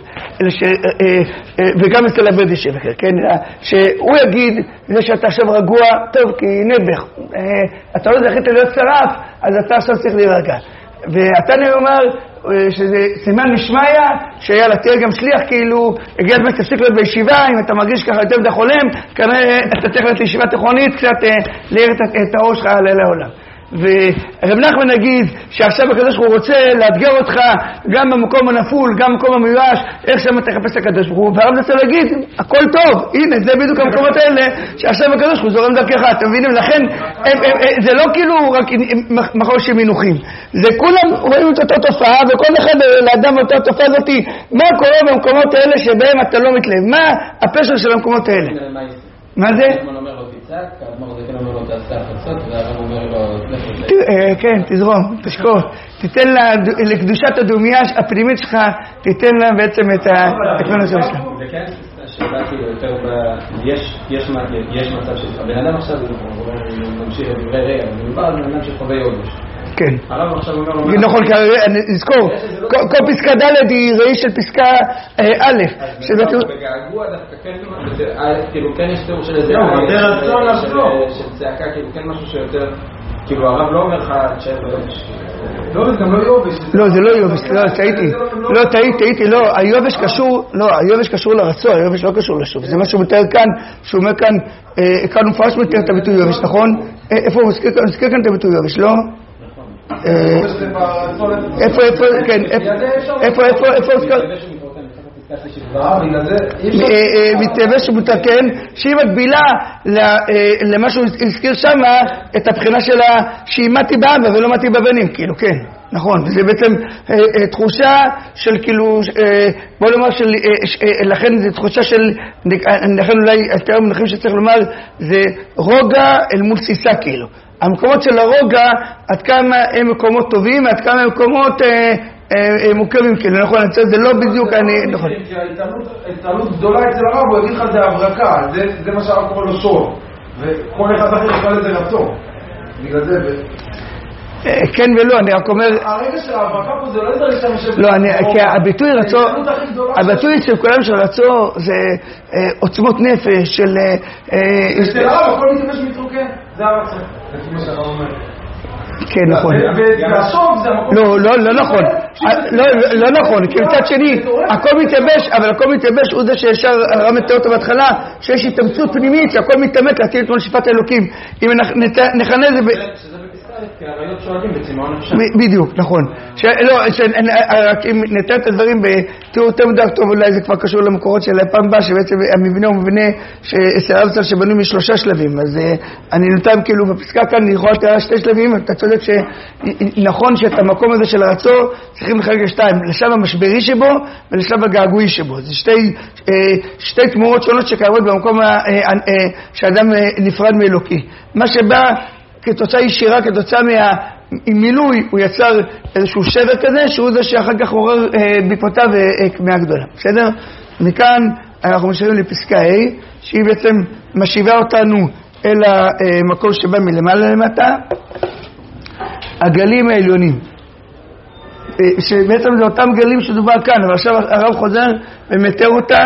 וגם אצל הברד ישב, כן? שהוא יגיד, זה שאתה עכשיו רגוע, טוב, כי נבח. אתה לא זכית להיות שרף, אז אתה עכשיו צריך להירגע. והתניא אומר, שזה סימן משמעיה, שיאללה, תהיה גם שליח, כאילו, הגיע הזמן שתפסיק להיות בישיבה, אם אתה מרגיש ככה יותר מדי חולם, כנראה אתה צריך להיות לישיבה תיכונית, קצת להאיר את הראש שלך לעולם. ורב נחמן נגיד שעכשיו הקדוש ברוך הוא רוצה לאתגר אותך גם במקום הנפול, גם במקום המיואש, איך שם תחפש הקדוש ברוך הוא, והרב נצא להגיד, הכל טוב, הנה, זה בדיוק המקומות האלה שעכשיו הקדוש ברוך הוא זורם דרכך, אתם מבינים? לכן, הם, הם, הם, זה לא כאילו רק מחור של מינוחים, זה כולם רואים את אותה תופעה, וכל אחד לאדם אותה תופעה הזאת, מה קורה במקומות האלה שבהם אתה לא מתלהב, מה הפשר של המקומות האלה? מה זה? האדמו"ר הזקן אומר לו תעשה החצות, והרב אומר לו כן, תזרום, תשקור, תיתן לקדושת הדומיה הפנימית שלך, תיתן לה בעצם את הנושא שלך. זה כן, השאלה כאילו יותר ב... יש מצב שלך, בן אדם עכשיו, הוא ממשיך את דברי רגע, הוא מדובר על בן אדם שחווה יוגש. כן. הרב עכשיו אומר לו... נכון, נזכור, כל פסקה ד' היא ראי של פסקה א', שבגעגוע דווקא כן, כאילו כן יש תיאור של איזה... של צעקה, כאילו כן משהו שיותר... כאילו הרב לא אומר לך תשאר ביובש. לא, זה גם לא יובש. לא, זה לא יובש, לא, טעיתי. לא, טעיתי, טעיתי, לא, היובש קשור, לא, היובש קשור לרצוע, היובש לא קשור לשוב. זה מה שהוא מתאר כאן, שהוא אומר כאן, כאן הוא מפרש מתאר את הביטוי יובש, נכון? איפה הוא מזכיר כאן את הביטוי יובש, לא? איפה, איפה, כן, איפה, איפה, איפה, מתייבש ומתקן שהיא מקבילה למה שהוא הזכיר שם את הבחינה שלה שהיא מתי באבא ולא מתי בבנים, כאילו, כן, נכון, וזה בעצם תחושה של כאילו, בוא נאמר, לכן זה תחושה של, לכן אולי יותר מנחים שצריך לומר, זה רוגע אל מול סיסה, כאילו המקומות של הרוגע עד כמה הם מקומות טובים, עד כמה הם מקומות מורכבים, כאילו, נכון, זה לא בדיוק, אני, נכון. כי ההתנהלות גדולה אצל הרב, הוא יגיד לך זה הברקה, זה מה שהרב קורא לו שור, וכל אחד אחר יקרא לזה רצון, בגלל זה, כן ולא, אני רק אומר... הרגע של ההברקה פה זה לא איזה רשם של... לא, כי הביטוי רצו, הביטוי של כולם של רצו זה עוצמות נפש של... אצל הרב, הכל מתייבש מתרוקן, זה הרצון, לפי מה שהרב אומר. כן, נכון. והסוף זה המקום... לא, לא, לא נכון. לא נכון, כי מצד שני, הכל מתייבש, אבל הכל מתייבש הוא זה שישר הרב מתאר אותו בהתחלה, שיש התאמצות פנימית, שהכל מתאמץ להציל את כל נשיפת האלוקים. אם נכנה זה... כי הרעיות שואלים בצמאון אפשר. בדיוק, נכון. לא, רק אם נתן את הדברים בתיאור יותר מדי טוב, אולי זה כבר קשור למקורות של הפעם הבאה, שבעצם המבנה הוא מבנה אצל הרב זצ"ל שבנוי משלושה שלבים. אז אני נותן כאילו בפסקה כאן, אני יכולה לתאר שתי שלבים, אתה צודק שנכון שאת המקום הזה של הרצון צריכים לחלק לשתיים, לשלב המשברי שבו ולשלב הגעגועי שבו. זה שתי, שתי תמורות שונות שקיימות במקום שהאדם נפרד מאלוקי. מה שבא כתוצאה ישירה, כתוצאה מהמילוי, הוא יצר איזשהו שבר כזה, שהוא זה שאחר כך עורר בעקבותיו כמיהה גדולה. בסדר? מכאן אנחנו משאירים לפסקה A, שהיא בעצם משיבה אותנו אל המקום שבא מלמעלה למטה, הגלים העליונים. שבעצם זה אותם גלים שדובר כאן, אבל עכשיו הרב חוזר ומתאר אותם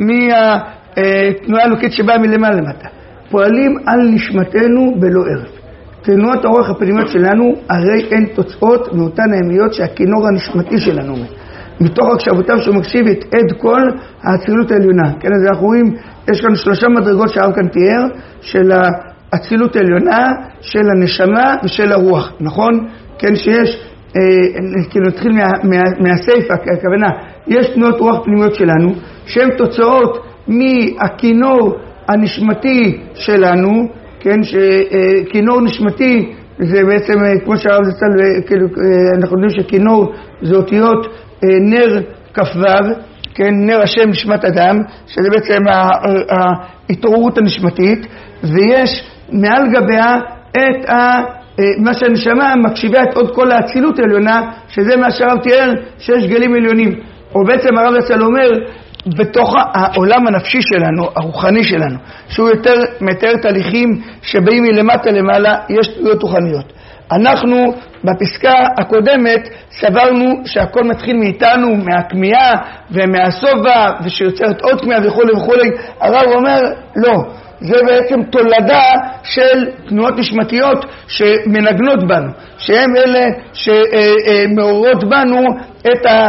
מהתנועה האלוקית שבאה מלמעלה למטה. פועלים על נשמתנו בלא ערב. תנועות האורך הפנימיות שלנו הרי הן תוצאות מאותן האמיות שהכינור הנשמתי שלנו מתוך הקשבותיו שהוא מקשיב את עד כל האצילות העליונה. כן, אז אנחנו רואים, יש כאן שלושה מדרגות שהרב כאן תיאר, של האצילות העליונה, של הנשמה ושל הרוח, נכון? כן, שיש, אה, כאילו נתחיל מה, מה, מהסייפה, הכוונה, יש תנועות רוח פנימיות שלנו, שהן תוצאות מהכינור הנשמתי שלנו, כן, שכינור נשמתי זה בעצם, כמו שהרב זצ"ל, כאילו, אנחנו יודעים שכינור זה אותיות נר כ"ו, כן, נר השם נשמת אדם, שזה בעצם ההתעוררות הנשמתית, ויש מעל גביה את ה, מה שהנשמה מקשיבה את עוד כל האצילות העליונה, שזה מה שהרב תיאר, שיש גלים עליונים. או בעצם הרב זצ"ל אומר, בתוך העולם הנפשי שלנו, הרוחני שלנו, שהוא יותר מתאר תהליכים שבאים מלמטה למעלה, יש תנועות רוחניות. אנחנו בפסקה הקודמת סברנו שהכל מתחיל מאיתנו, מהכמיהה ומהסובה, ושיוצרת עוד כמיהה וכו' וכו'. הרב אומר, לא, זה בעצם תולדה של תנועות נשמתיות שמנגנות בנו, שהם אלה שמעוררות בנו את ה...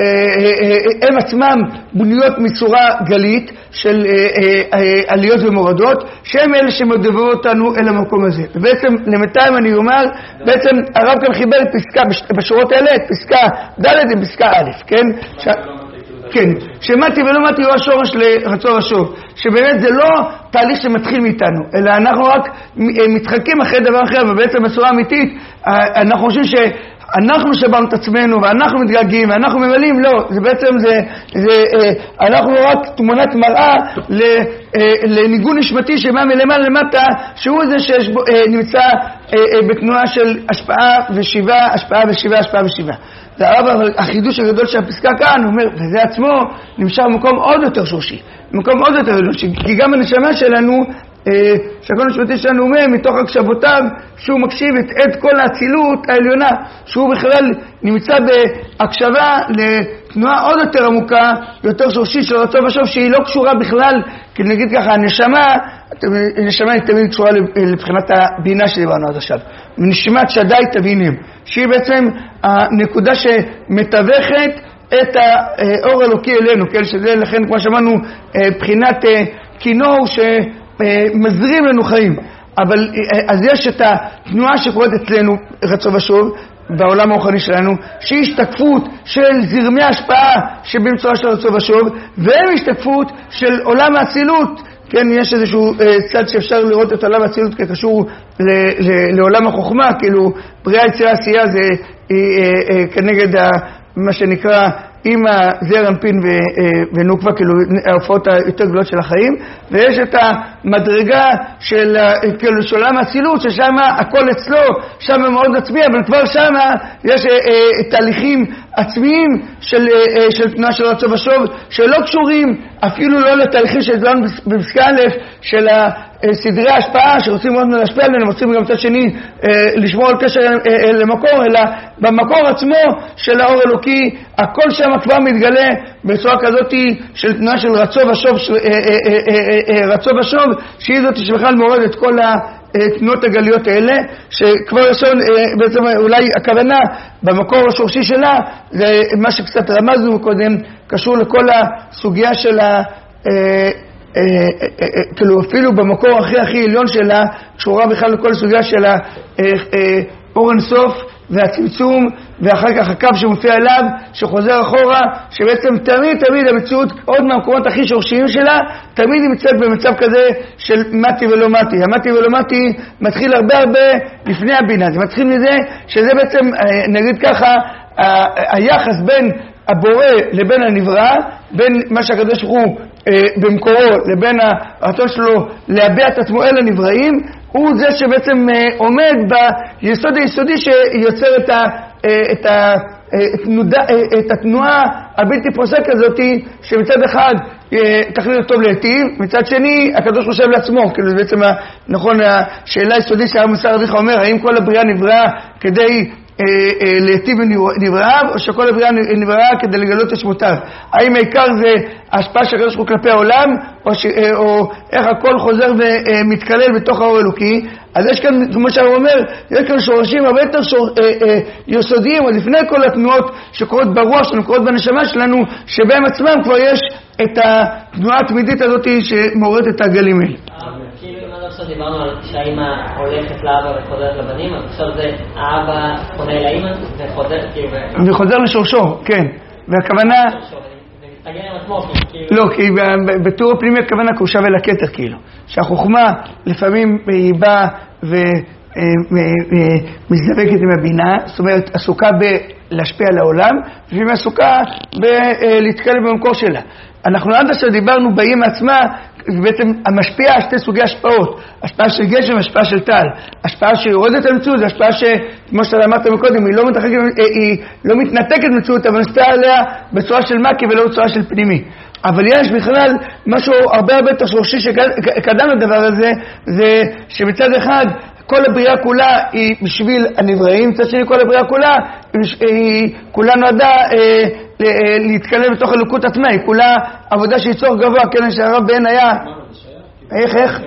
הם עצמם בנויות מצורה גלית של עליות ומורדות, שהם אלה שמדברו אותנו אל המקום הזה. ובעצם למתיים אני אומר, בעצם הרב כאן חיבר את פסקה בשורות האלה, את פסקה ד' ופסקה א', כן? ש... כן, שמתי ולא מתי הוא השורש לרצון השוב, שבאמת זה לא תהליך שמתחיל מאיתנו, אלא אנחנו רק מתחלקים אחרי דבר אחר, ובעצם בצורה אמיתית אנחנו חושבים ש... אנחנו שבאנו את עצמנו ואנחנו מתגעגעים ואנחנו ממלאים, לא, זה בעצם זה, זה אנחנו רק תמונת מראה לניגון נשמתי שבא מלמעלה למטה, שהוא זה שנמצא בתנועה של השפעה ושיבה, השפעה ושיבה, השפעה ושיבה. זה הרב, החידוש הגדול של הפסקה כאן, הוא אומר, וזה עצמו נמשך במקום עוד יותר שורשי, במקום עוד יותר שורשי, כי גם הנשמה שלנו שהכל הנשמתי שלנו אומר מתוך הקשבותיו שהוא מקשיב את, את כל האצילות העליונה, שהוא בכלל נמצא בהקשבה לתנועה עוד יותר עמוקה, יותר שורשית של רצון ושוב, שהיא לא קשורה בכלל, כי נגיד ככה, הנשמה, הנשמה היא תמיד קשורה לבחינת הבינה שדיברנו עד עכשיו, נשמת שדי תבינים, שהיא בעצם הנקודה שמתווכת את האור אלוקי אלינו, כן? שזה לכן כמו שאמרנו בחינת כינור שמזרים לנו חיים. אבל אז יש את התנועה שקורית אצלנו רצון ושוב בעולם הרוחני שלנו, שהיא השתקפות של זרמי ההשפעה שבמצורה של רצון ושוב, והם השתקפות של עולם האצילות. כן, יש איזשהו צד שאפשר לראות את עולם האצילות כקשור ל- ל- לעולם החוכמה, כאילו בריאה יצירה עשייה זה כנגד ה- מה שנקרא עם הזעיר אנפין ונוקבה, כאילו ההופעות היותר גדולות של החיים, ויש את המדרגה של כאילו של עולם האצילות, ששם הכל אצלו, שם מאוד עצמי, אבל כבר שם יש תהליכים עצמיים של, של תנועה של רצון ושוב, שלא קשורים אפילו לא לתהליכים שלנו בפסקה א' של סדרי ההשפעה שרוצים מאוד להשפיע עלינו, רוצים גם מצד שני לשמור על קשר למקור, אלא במקור עצמו של האור אלוקי, הכל שם כבר מתגלה בצורה כזאת של תנועה של רצון ושוב, רצון ושוב, שהיא זאת שבכלל מורד את כל התנועות הגליות האלה, שכבר ראשון, בעצם אולי הכוונה במקור השורשי שלה, זה מה שקצת רמזנו קודם, קשור לכל הסוגיה של ה... כאילו אפילו במקור הכי הכי עליון שלה, קשורה בכלל לכל הסוגיה של האור אינסוף והצמצום, ואחר כך הקו שמופיע אליו, שחוזר אחורה, שבעצם תמיד תמיד המציאות, עוד מהמקומות הכי שורשיים שלה, תמיד היא מצאת במצב כזה של מתי ולא מתי. המתי ולא מתי מתחיל הרבה הרבה לפני הבינה. זה מתחיל מזה שזה בעצם, נגיד ככה, היחס בין הבורא לבין הנברא, בין מה שהקדוש ברוך הוא במקורו לבין הרצון שלו להביע את עצמו אל הנבראים, הוא זה שבעצם עומד ביסוד היסודי שיוצר את, ה, את, ה, את התנועה הבלתי פוסק הזאת, שמצד אחד תכלית הטוב להיטיב, מצד שני הקדוש חושב לעצמו. כאילו זה בעצם נכון השאלה היסודית שהרב מוסר אביך אומר, האם כל הבריאה נבראה כדי להיטיב נבראיו, או שכל הבריאה נבראה כדי לגלות את שמותיו? האם העיקר זה ההשפעה של הקדוש ברוך הוא כלפי העולם, או, ש... או איך הכל חוזר ומתקלל בתוך האור אלוקי? אז יש כאן, כמו שהרב אומר, יש כאן שורשים הרבה יותר שור... יסודיים, עוד לפני כל התנועות שקורות ברוח שלנו, קורות בנשמה שלנו, שבהם עצמם כבר יש את התנועה התמידית הזאת שמעוררת את הגלים האלה. כאילו אם עד עכשיו דיברנו על שהאמא הולכת לאבא וחוזרת לבנים, אז עכשיו זה האבא פונה לאמא וחוזר כאילו... וחוזר לשורשו, כן. והכוונה... זה מסתגר עם עצמו, כאילו... לא, כי בתיאור הפנימי הכוונה קושה ולכתר, כאילו. שהחוכמה לפעמים היא באה ומזדבקת עם הבינה, זאת אומרת, עסוקה בלהשפיע על העולם, לפעמים עסוקה בלהתקלל במקור שלה. אנחנו עד עכשיו דיברנו באמא עצמה, בעצם המשפיעה על שתי סוגי השפעות, השפעה של גשם, השפעה של טל. השפעה שיורדת על מציאות, זה השפעה שכמו שאתה אמרת מקודם, היא לא, מתחק, היא לא מתנתקת מציאות, אבל משפיעה עליה בצורה של מקי ולא בצורה של פנימי. אבל יש בכלל משהו הרבה הרבה יותר שורשי שקדם לדבר הזה, זה שמצד אחד כל הבריאה כולה היא בשביל הנבראים, מצד שני כל הבריאה כולה היא כולה נועדה אה, להתקלל בתוך אלוקות עצמה, היא כולה עבודה שהיא צורך גבוה, כן, שהרב בן היה... איך, איך?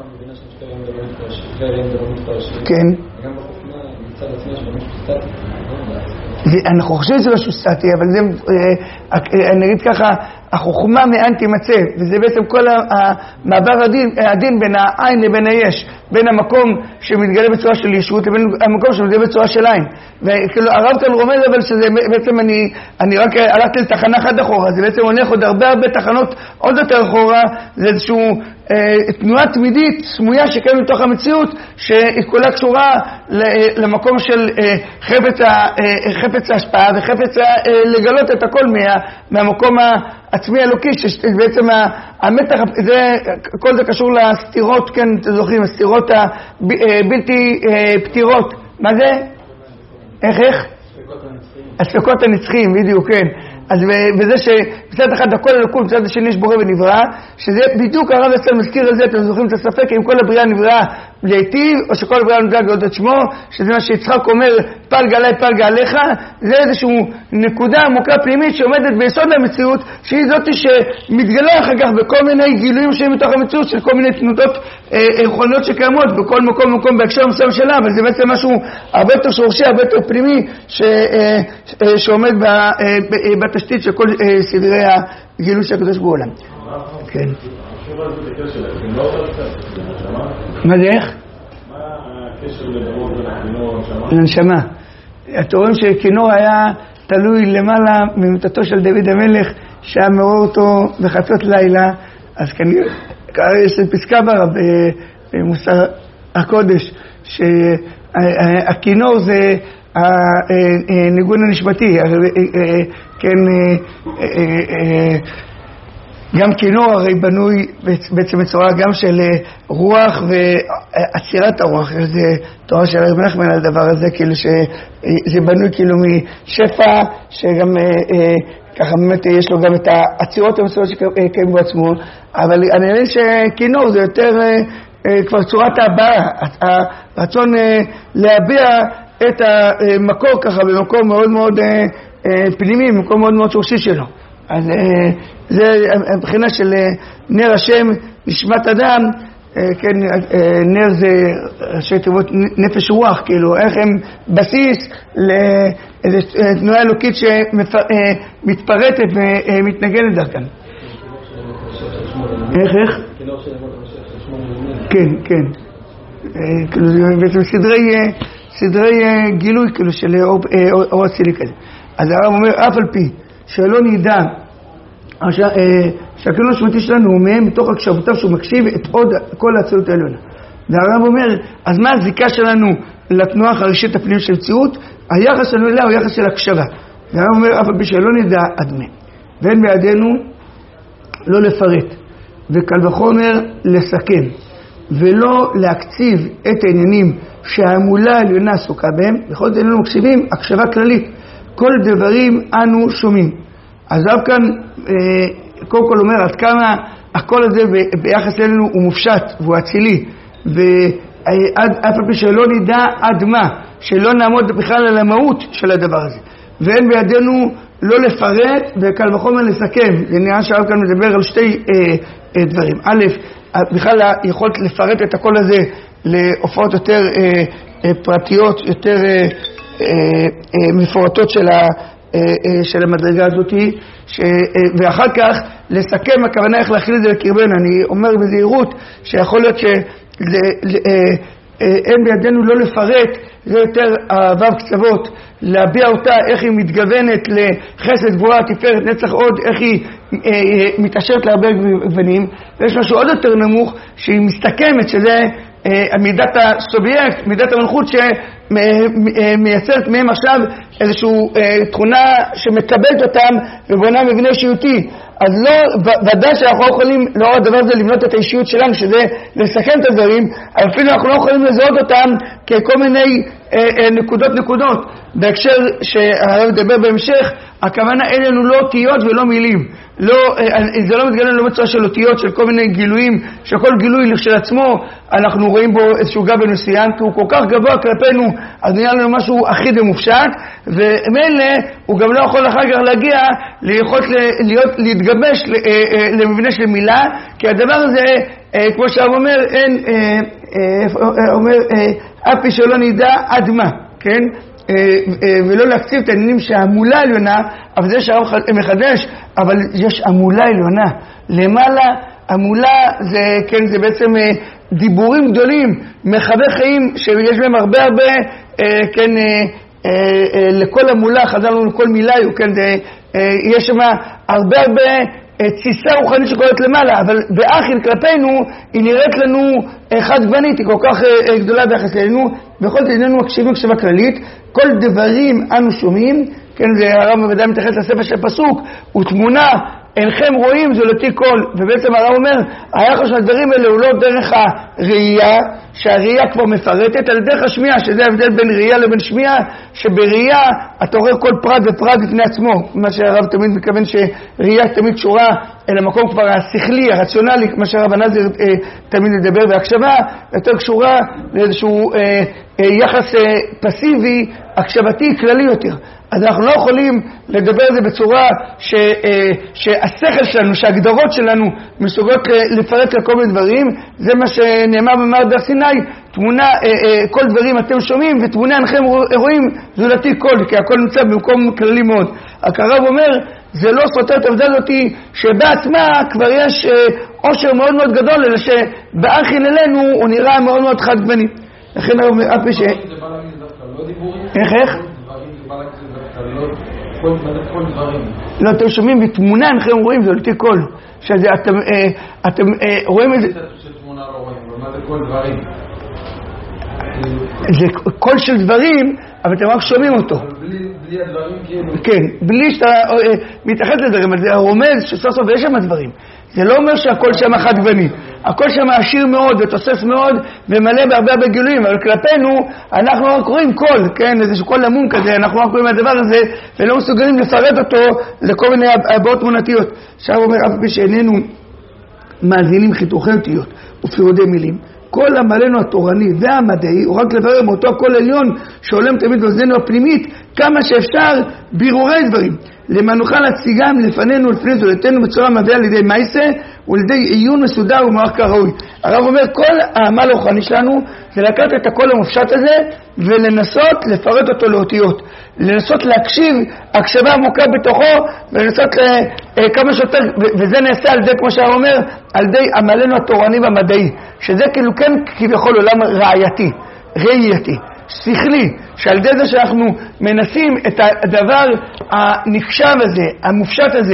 כן. גם בחוכמה מצד עצמי יש במשהו סטטי. אנחנו חושבים שזה משהו סטטי, אבל זה, אני אגיד ככה, החוכמה מאין תימצא, וזה בעצם כל המעבר הדין, הדין בין העין לבין היש, בין המקום שמתגלה בצורה של ישות לבין המקום שמתגלה בצורה של עין. וכאילו הרב כאן רומז, אבל שזה בעצם אני, אני רק הלכתי לתחנה אחת אחורה, זה בעצם הולך עוד הרבה הרבה תחנות עוד יותר אחורה, זה איזשהו אה, תנועה תמידית סמויה שקיימת בתוך המציאות, שהיא כולה קשורה למקום של אה, חפץ, אה, חפץ ההשפעה וחפץ אה, לגלות את הכל מה, מהמקום העצמי האלוקי, שבעצם המתח, זה, כל זה קשור לסתירות, כן, אתם זוכרים, הסתירות הבלתי פתירות. מה זה? איך, איך? הספקות הנצחיים, בדיוק, כן. אז בזה שבצד אחד הכל אלוקות, בצד השני יש בורא ונברא, שזה בדיוק הרב אצל מזכיר על זה, אתם זוכרים את הספק, אם כל הבריאה נבראה להיטיב, או שכל הבריאה נבראה להודות את שמו, שזה מה שיצחק אומר, פלגה עליי פלגה עליך, זה איזושהי נקודה עמוקה פנימית שעומדת ביסוד המציאות, שהיא זאת שמתגלה אחר כך בכל מיני גילויים שהם בתוך המציאות, של כל מיני תנודות רוחניות שקיימות בכל מקום ומקום בהקשר מסוים שלה, אבל זה בעצם משהו הרבה יותר שורשי, הרבה יותר פנימי, ש, שעומד ב, בתשתית של כל סדרי הגילוי של הקדוש בעולם. כן. מה זה איך? מה הקשר לדרום בין הכינור לנשמה? לנשמה. אתם רואים שכינור היה תלוי למעלה ממיטתו של דוד המלך, שהיה מעורר אותו בחצות לילה, אז כנראה, יש פסקה בה במוסר הקודש, שהכינור זה הניגון הנשמתי, כן, גם כינור הרי בנוי בעצם בצורה גם של רוח ועצירת הרוח, זה תורה של הרב נחמן על הדבר הזה, כאילו שזה בנוי כאילו משפע, שגם ככה באמת יש לו גם את העצירות המסורות שקיים בעצמו, אבל אני מבין שכינור זה יותר כבר צורת ההבעה, הרצון להביע את המקור ככה במקום מאוד מאוד פנימי, במקום מאוד מאוד שורשי שלו. אז זה הבחינה של נר השם נשמת אדם, כן, נר זה ראשי תיבות נפש רוח, כאילו איך הם בסיס לאיזו תנועה אלוקית שמתפרטת ומתנגנת דרכם. איך איך? כן, כן, כאילו זה בעצם סדרי סדרי גילוי כאילו של אור אצילי כזה. אז הרב אומר אף על פי שלא נדע שהכינור השמתי שלנו הוא מהם מתוך הקשבותיו שהוא מקשיב את עוד כל האצילות העליונה. והרב אומר, אז מה הזיקה שלנו לתנועה החרישית הפנים של מציאות? היחס שלנו אליה הוא יחס של הקשבה. והרב אומר, אף על פי שלא נדע אדמה, ואין בידינו לא לפרט, וקל וחומר לסכם, ולא להקציב את העניינים שההמולה העליונה עסוקה בהם, בכל זאת איננו מקשיבים הקשבה כללית. כל דברים אנו שומעים. אז רב כאן אה, קודם כל אומר עד כמה הכל הזה ביחס אלינו הוא מופשט והוא אצילי, ועד אף על פי שלא נדע עד מה, שלא נעמוד בכלל על המהות של הדבר הזה, ואין בידינו לא לפרט וקל וחומר לסכם. זה נראה שהרב כאן מדבר על שתי אה, אה, דברים. א', בכלל יכולת לפרט את הכל הזה להופעות יותר אה, אה, פרטיות, יותר אה, אה, אה, מפורטות של ה... של המדרגה הזאת, ש... ואחר כך לסכם, הכוונה איך להכיל את זה לקרבנו. אני אומר בזהירות שיכול להיות שאין בידינו לא לפרט, זה יותר אהבה קצוות, להביע אותה, איך היא מתגוונת לחסד גבורה, תפארת נצח עוד, איך היא מתעשרת להרבה גוונים, ויש משהו עוד יותר נמוך שהיא מסתכמת, שזה מידת הסובייקט, מידת המלכות שמייצרת מהם עכשיו איזושהי תכונה שמקבלת אותם ובונה מבנה אישיותי. אז לא, ודאי שאנחנו לא יכולים לאור הדבר הזה לבנות את האישיות שלנו, שזה לסכם את הדברים, אבל אפילו אנחנו לא יכולים לזהות אותם ככל מיני נקודות נקודות. בהקשר שהרב מדבר בהמשך, הכוונה אלינו לא אותיות ולא מילים. לא, זה לא מתגלה לא בצורה של אותיות, של כל מיני גילויים, שכל גילוי של עצמו אנחנו רואים בו איזשהו גב בנסיין, כי הוא כל כך גבוה כלפינו, אז נראה לנו משהו אחיד ומופשט, ומילא הוא גם לא יכול אחר כך להגיע ליכולת להיות, להתגבש למבנה של מילה, כי הדבר הזה, כמו שהרב אומר, אין, אומר, אף פי שלא נדע עד מה, כן? ולא להקציב את העניינים שהמולה עליונה, אבל זה שהרב מחדש, אבל יש המולה עליונה. למעלה, המולה זה, כן, זה בעצם דיבורים גדולים, מחווה חיים, שיש בהם הרבה הרבה, כן, לכל המולה, חזרנו לכל מילה, כן, זה, יש שם הרבה הרבה תסיסה רוחנית שקורית למעלה, אבל באחיל כלפינו היא נראית לנו חד גוונית, היא כל כך גדולה ביחס אלינו, בכל זאת איננו מקשיבים הקשבה כללית. כל דברים אנו שומעים, כן, זה הרב בוודאי מתייחס לספר של פסוק, הוא תמונה אינכם רואים זולתי כל, ובעצם הרב אומר, היחס של הדברים האלה הוא לא דרך הראייה, שהראייה כבר מפרטת, על דרך השמיעה, שזה ההבדל בין ראייה לבין שמיעה, שבראייה אתה רואה כל פרט ופרט בפני עצמו, מה שהרב תמיד מכוון שראייה תמיד קשורה אל המקום כבר השכלי, הרציונלי, כמו שהרב הנזיר אה, תמיד מדבר, והקשבה יותר קשורה לאיזשהו אה, אה, יחס אה, פסיבי, הקשבתי, כללי יותר. אז אנחנו לא יכולים לדבר על זה בצורה ש, אה, שהשכל שלנו, שההגדרות שלנו מסוגלות לפרט על כל מיני דברים. זה מה שנאמר במעמד הר סיני, תמונה, אה, אה, כל דברים אתם שומעים ותמונה אינכם רואים זולתי כל, כי הכל נמצא במקום כללי מאוד. הרב אומר, זה לא סותר את העובדה הזאת שבעצמה כבר יש אה, עושר מאוד מאוד גדול, אלא שבאחין אלינו הוא נראה מאוד מאוד חד גווני. לכן הרב אומר, אפי ש... איך איך? לא, אתם שומעים בתמונה, אינכם רואים, זה הולתי קול. שאתם רואים את זה... שתמונה לא רואים, אבל מה זה כל דברים? זה קול של דברים, אבל אתם רק שומעים אותו. בלי הדברים כאילו... כן, בלי שאתה מתייחס לדברים, זה רומז שסוף סוף יש שם הדברים. זה לא אומר שהכל שם חד גווני. הכל שם עשיר מאוד ותוסס מאוד ומלא בהרבה הרבה גילויים, אבל כלפינו אנחנו רק רואים קול, כן, איזשהו קול למום כזה, אנחנו רק רואים הדבר הזה ולא מסוגלים לפרט אותו לכל מיני הבעות תמונתיות. עכשיו אומר אף פי שאיננו מאזינים חיתוכי אותיות ופירודי מילים, כל עמלנו התורני והמדעי הוא רק לברר מאותו קול עליון שעולם תמיד באוזנינו הפנימית כמה שאפשר בירורי דברים, למה נוכל להציגם לפנינו לפני זולתנו בצורה מביאה לידי מייסה ולידי עיון מסודר ומערך כראוי. הרב אומר, כל העמל הרוחני שלנו זה לקחת את הקול המופשט הזה ולנסות לפרט אותו לאותיות, לנסות להקשיב הקשבה עמוקה בתוכו ולנסות כמה שיותר, וזה נעשה על זה, כמו שהרב אומר, על ידי עמלנו התורני והמדעי, שזה כאילו כן כביכול עולם ראייתי, ראייתי, שכלי, שעל ידי זה שאנחנו מנסים את הדבר הנקשב הזה, המופשט הזה,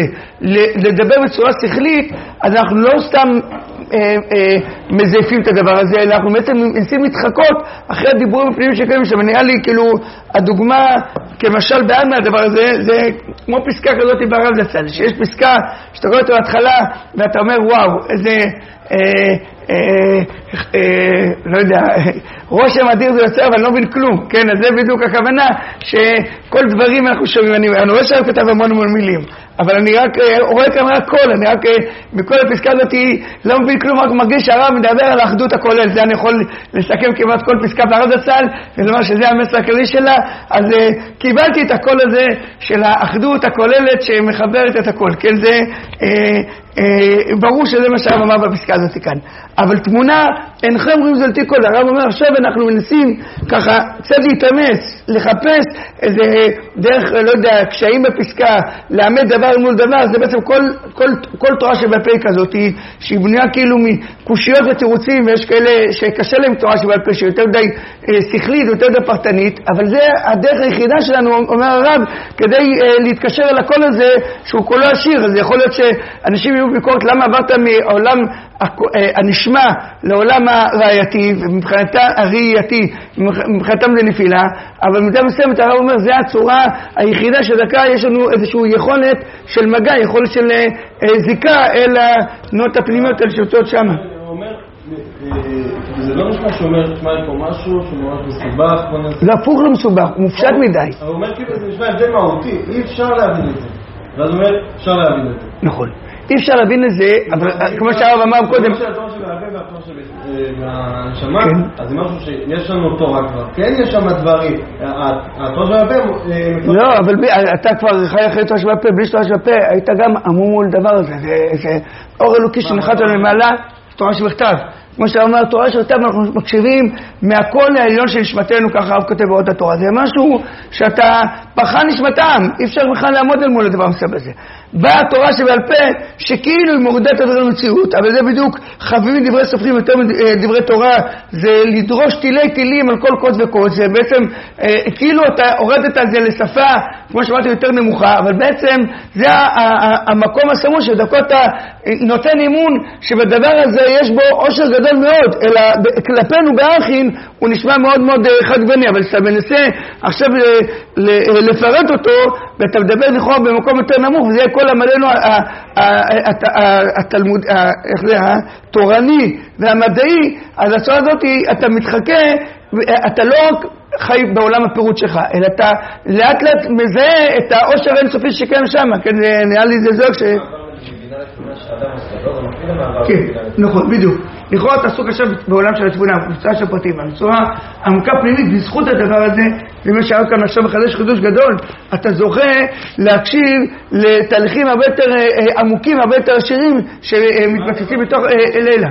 לדבר בצורה שכלית, אז אנחנו לא סתם אה, אה, מזייפים את הדבר הזה, אלא אנחנו בעצם מנסים להתחקות אחרי הדיבורים הפנימיים שקיימים שם. נראה לי כאילו הדוגמה כמשל בעד מהדבר הזה, זה כמו פסקה כזאת ברב זצ"ל, שיש פסקה שאתה רואה אותה בהתחלה ואתה אומר וואו, איזה... אה, אה, אה, לא יודע, רושם אדיר זה יוצא, אבל לא מבין כלום, כן? אז זה בדיוק הכוונה, שכל דברים אנחנו שומעים, אני, אני רואה שאני כתב המון המון מילים, אבל אני רק רואה כאן רק קול, אני רק בכל הפסקה הזאת לא מבין כלום, רק מרגיש שהרב מדבר על האחדות הכולל, זה אני יכול לסכם כמעט כל פסקה ברב זצ"ל, ולומר שזה המסר הכללי שלה, אז קיבלתי את הקול הזה של האחדות הכוללת שמחברת את הכל, כן? זה אה, אה, ברור שזה מה שהרב אמר בפסקה הזאת כאן. אבל תמונה, אינכם רואים זולתי כל. הרב אומר, עכשיו אנחנו מנסים ככה קצת להתאמץ, לחפש איזה דרך, לא יודע, קשיים בפסקה, לעמד דבר מול דבר, זה בעצם כל, כל, כל תורה שבפה כזאת, שהיא בנויה כאילו מקושיות ותירוצים, ויש כאלה שקשה להם תורה שבפה, שיותר די אה, שכלית, יותר די פרטנית, אבל זה הדרך היחידה שלנו, אומר הרב, כדי אה, להתקשר אל הקול הזה, שהוא קולו עשיר. אז יכול להיות שאנשים יהיו ביקורת, למה עברת מעולם הנשמע לעולם הראייתי, ומבחינתה הראייתי, מבחינתם זה נפילה, אבל במידה מסוימת הרב אומר, זה הצורה היחידה שדקה יש לנו איזושהי יכולת של מגע, יכולת של זיקה אל התנועות הפנימיות אל שיוצאות שם. הוא אומר, זה לא נשמע שאומר, תשמע פה משהו שהוא ממש מסובך, זה הפוך לא מסובך, הוא מופשט מדי. הוא אומר כאילו זה נשמע הבדל מהותי, אי אפשר להבין את זה. ואז הוא אומר, אפשר להבין את זה. נכון. אי אפשר להבין את זה, אבל כמו שהרב אמר קודם... כמו שהתורה של הרב והתורה של הנשמה, אז זה משהו שיש לנו תורה כבר. כן, יש שם דברים. התורה של הרב... לא, אבל אתה כבר חי אחרי תורה של הרב, בלי תורה של הרב, היית גם עמום מול דבר הזה. זה אור אלוקי שנחת לנו למעלה, תורה שבכתב. כמו שאומר, התורה של כתב, אנחנו מקשיבים מהקול העליון של נשמתנו, ככה הרב כותב בעוד התורה. זה משהו שאתה פחה נשמתם, אי אפשר בכלל לעמוד אל מול הדבר מסוים הזה. באה התורה שבעל פה, שכאילו היא מורדת את הדבר המציאות, אבל זה בדיוק חביבים דברי סופרים יותר מדברי תורה, זה לדרוש טילי טילים על כל קוד וקוד, זה בעצם אה, כאילו אתה הורדת את זה לשפה, כמו שאמרתי, יותר נמוכה, אבל בעצם זה המקום הסמוך שדווקא אתה נותן אימון שבדבר הזה יש בו עושר גדול מאוד, אלא כלפינו באחין הוא נשמע מאוד מאוד חד גווני, אבל אתה מנסה עכשיו לפרט אותו, ואתה מדבר לכאורה במקום יותר נמוך, וזה כל עמלנו התלמוד, איך זה, התורני והמדעי, אז הצורה הזאת אתה מתחכה, אתה לא חי בעולם הפירוט שלך, אלא אתה לאט לאט מזהה את העושר האינסופי שקיים שם, כן, נראה לי זה זוג ש... כן, נכון, בדיוק. לכאורה אתה עסוק עכשיו בעולם של התבונה, בצורה של פרטים, בצורה עמוקה פנימית, בזכות הדבר הזה, ומה שהיה כאן עכשיו מחדש חידוש גדול, אתה זוכה להקשיב לתהליכים הרבה יותר עמוקים, הרבה יותר עשירים, שמתבססים בתוך לילה.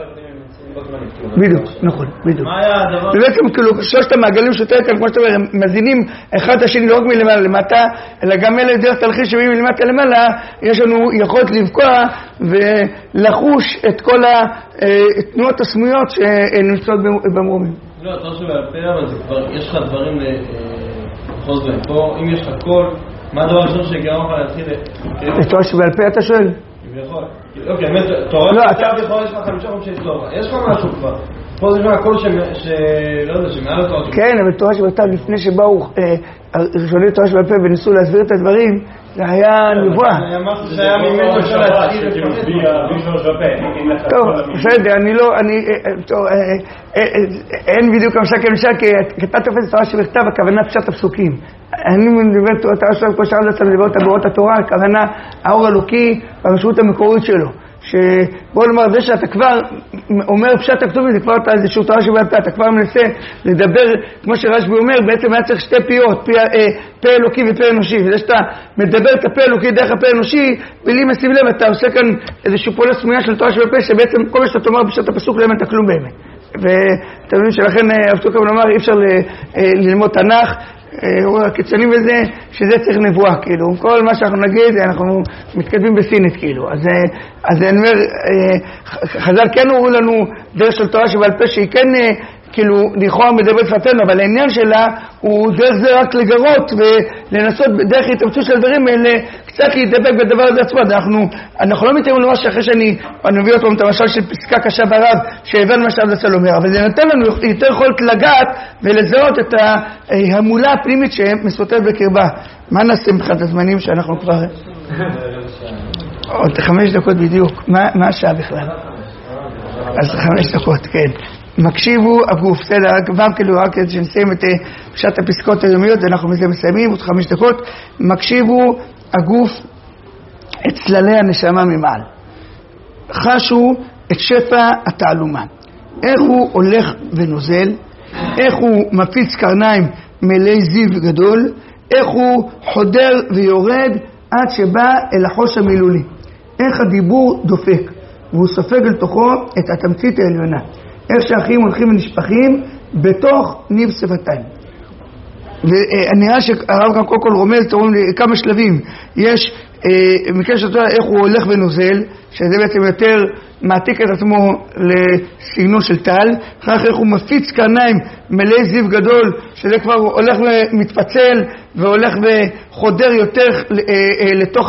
בדיוק, נכון, בדיוק. ובעצם כאילו שלושת המעגלים שיותר כאן, כמו שאתה אומר, הם מזינים אחד את השני לא רק מלמעלה למטה, אלא גם אלה דרך תהליכים שבאים מלמטה למעלה, יש לנו יכולת לבקוע ולחוש את כל התנועות הסמויות שנמצאות במרומים. לא, אתה חושב בעל פה, אבל זה כבר, יש לך דברים לחוז בהם. פה, אם יש לך קול, מה הדבר הראשון שגרם לך להתחיל? את תורה שבעל פה אתה שואל? יכול. אוקיי, באמת, תורה שבעל פה יש לך חמישה חודשי תורה. יש לך משהו כבר. פה זה כבר הכל ש... לא יודע, שמעל התורה שבעל פה. כן, אבל תורה שבעל פה לפני שבאו ראשוני תורה שבעל פה וניסו להסביר את הדברים, זה היה נבואה. זה היה משהו שהיה ממנו אפשר להתחיל לפרט. טוב, בסדר, אני לא, אני, טוב, אין בדיוק המשק כמשק, כי אתה תופס תורה שבכתב, הכוונה פשט הפסוקים. אני מדבר תורה שבכתב, כמו שרז לצד לדבר אותה באורות התורה, הכוונה האור אלוקי והמשמעות המקורית שלו. שבוא נאמר, זה שאתה כבר אומר פשט הכתובים, זה כבר אתה איזשהו תורה שבעל פה, אתה כבר מנסה לדבר, כמו שרשב"י אומר, בעצם היה צריך שתי פיות, פה, אה, פה אלוקי ופה אנושי, וזה שאתה מדבר את הפה אלוקי דרך הפה אנושי, בלי משים לב, אתה עושה כאן איזשהו פעולה סמויה של תורה שבעל פה, שבעצם כל מה שאתה תאמר פשט הפסוק לא ימת כלום באמת. ואתה מבין שלכן אבטו כמה נאמר, אי אפשר ללמוד תנ"ך, הקיצוני בזה, שזה צריך נבואה, כאילו. כל מה שאנחנו נגיד, אנחנו מתקדמים בסינית, כאילו. אז, אז אני אומר, חז"ל כן הורו לנו דרך של תורה שבעל פה, שהיא כן, כאילו, לכאורה מדברת שפתנו, אבל העניין שלה הוא דרך זה רק לגרות ולנסות דרך התאמצות של הדברים האלה, קצת להידבק בדבר הזה עצמו. אנחנו, אנחנו לא מתארים למה שאחרי שאני מביא אותו את המשל של פסקה קשה ברב, שהבן מה שעבד הצל אומר, אבל זה נותן לנו יותר יכולת לגעת ולזהות את ההמולה הפנימית שמסותרת בקרבה. מה נעשה מבחינת הזמנים שאנחנו כבר... עוד חמש דקות בדיוק. מה, מה השעה בכלל? אז חמש דקות, כן. מקשיבו הגוף, בסדר, גם כאילו רק כדי שנסיים את פשט הפסקות היומיות, אנחנו מזה מסיימים, עוד חמש דקות. מקשיבו הגוף את צללי הנשמה ממעל. חשו את שפע התעלומה. איך הוא הולך ונוזל, איך הוא מפיץ קרניים מלא זיו גדול, איך הוא חודר ויורד עד שבא אל החוש המילולי. איך הדיבור דופק, והוא סופג אל תוכו את התמצית העליונה. איך שהחיים הולכים ונשפכים בתוך ניב שפתיים. ונראה שהרב גם כל כל רומז, תראו לי כמה שלבים. יש מקרה שאתה יודע איך הוא הולך ונוזל, שזה בעצם יותר מעתיק את עצמו לסגנון של טל. אחר כך איך הוא מפיץ קרניים מלא זיו גדול, שזה כבר הולך ומתפצל והולך וחודר יותר לתוך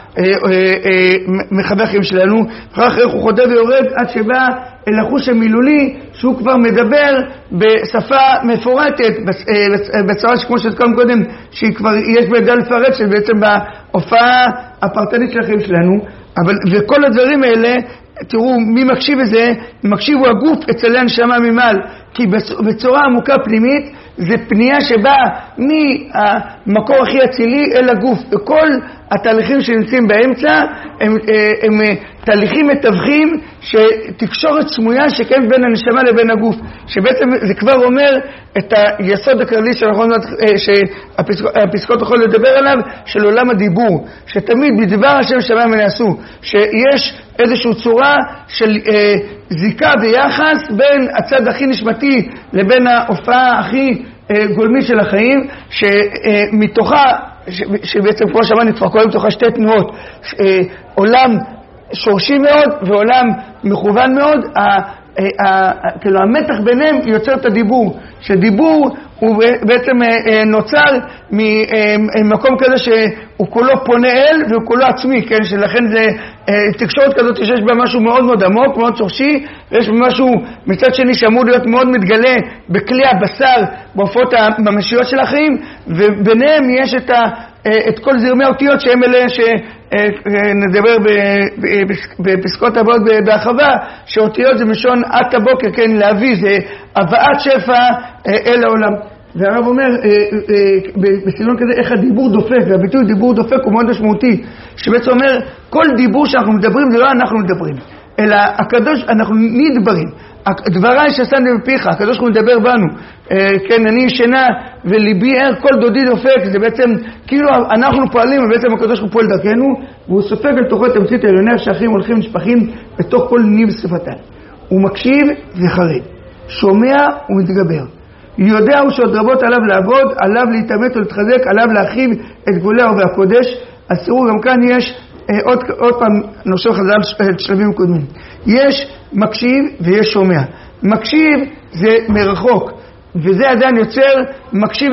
המחווי החיים שלנו. אחר כך איך הוא חודר ויורד עד שבא אל החוש המילולי, שהוא כבר מדבר בשפה מפורטת, בצורה שכמו שתקום קודם, שהיא כבר יש בידע לפרט, שבעצם בהופעה הפרטנית של החיים שלנו. אבל, וכל הדברים האלה, תראו, מי מקשיב לזה? מקשיבו הגוף אצל הנשמה ממעל, כי בצורה עמוקה פנימית, זה פנייה שבאה מהמקור הכי אצילי אל הגוף. וכל התהליכים שנמצאים באמצע, הם, הם, הם תהליכים מתווכים שתקשורת סמויה שקיימת בין הנשמה לבין הגוף. שבעצם זה כבר אומר את היסוד הכללי שהפסקות יכול לדבר עליו, של עולם הדיבור. שתמיד בדבר השם שמיים נעשו, שיש איזושהי צורה של אה, זיקה ויחס בין הצד הכי נשמתי לבין ההופעה הכי אה, גולמית של החיים, שמתוכה, ש, שבעצם כמו שאמרנו כבר קוראים מתוכה שתי תנועות, אה, עולם שורשי מאוד ועולם מכוון מאוד. כאילו המתח ביניהם יוצר את הדיבור, שדיבור הוא בעצם נוצר ממקום כזה שהוא כולו פונה אל והוא כולו עצמי, כן? שלכן זה תקשורת כזאת שיש בה משהו מאוד מאוד עמוק, מאוד שורשי, ויש משהו מצד שני שאמור להיות מאוד מתגלה בכלי הבשר, בהופעות הממשיות של החיים, וביניהם יש את ה... את כל זרמי האותיות שהם אלה שנדבר בפסקות הבאות בהרחבה, שאותיות זה משון עד הבוקר, כן, להביא, זה הבאת שפע אל העולם. והרב אומר בסגנון כזה איך הדיבור דופק, והביטוי דיבור דופק הוא מאוד משמעותי, שבעצם אומר כל דיבור שאנחנו מדברים זה לא אנחנו מדברים, אלא הקדוש, אנחנו נדברים, דבריי ששמתי בפיך, הקדוש הוא מדבר בנו, כן, אני ישנה וליבי ער, כל דודי דופק, זה בעצם כאילו אנחנו פועלים ובעצם הקדוש הוא פועל דרכנו, והוא סופג על תוכו תמצית העליוני השחרים הולכים נשפכים בתוך כל ניב שפתיים. הוא מקשיב וחרד, שומע ומתגבר, יודע הוא שעוד רבות עליו לעבוד, עליו להתאמץ ולהתחזק, עליו להרחיב את גבוליה והקודש. אז תראו, גם כאן יש עוד, עוד פעם נושא חז"ל את שלבים קודמים, יש מקשיב ויש שומע. מקשיב זה מרחוק, וזה עדיין יוצר מקשיב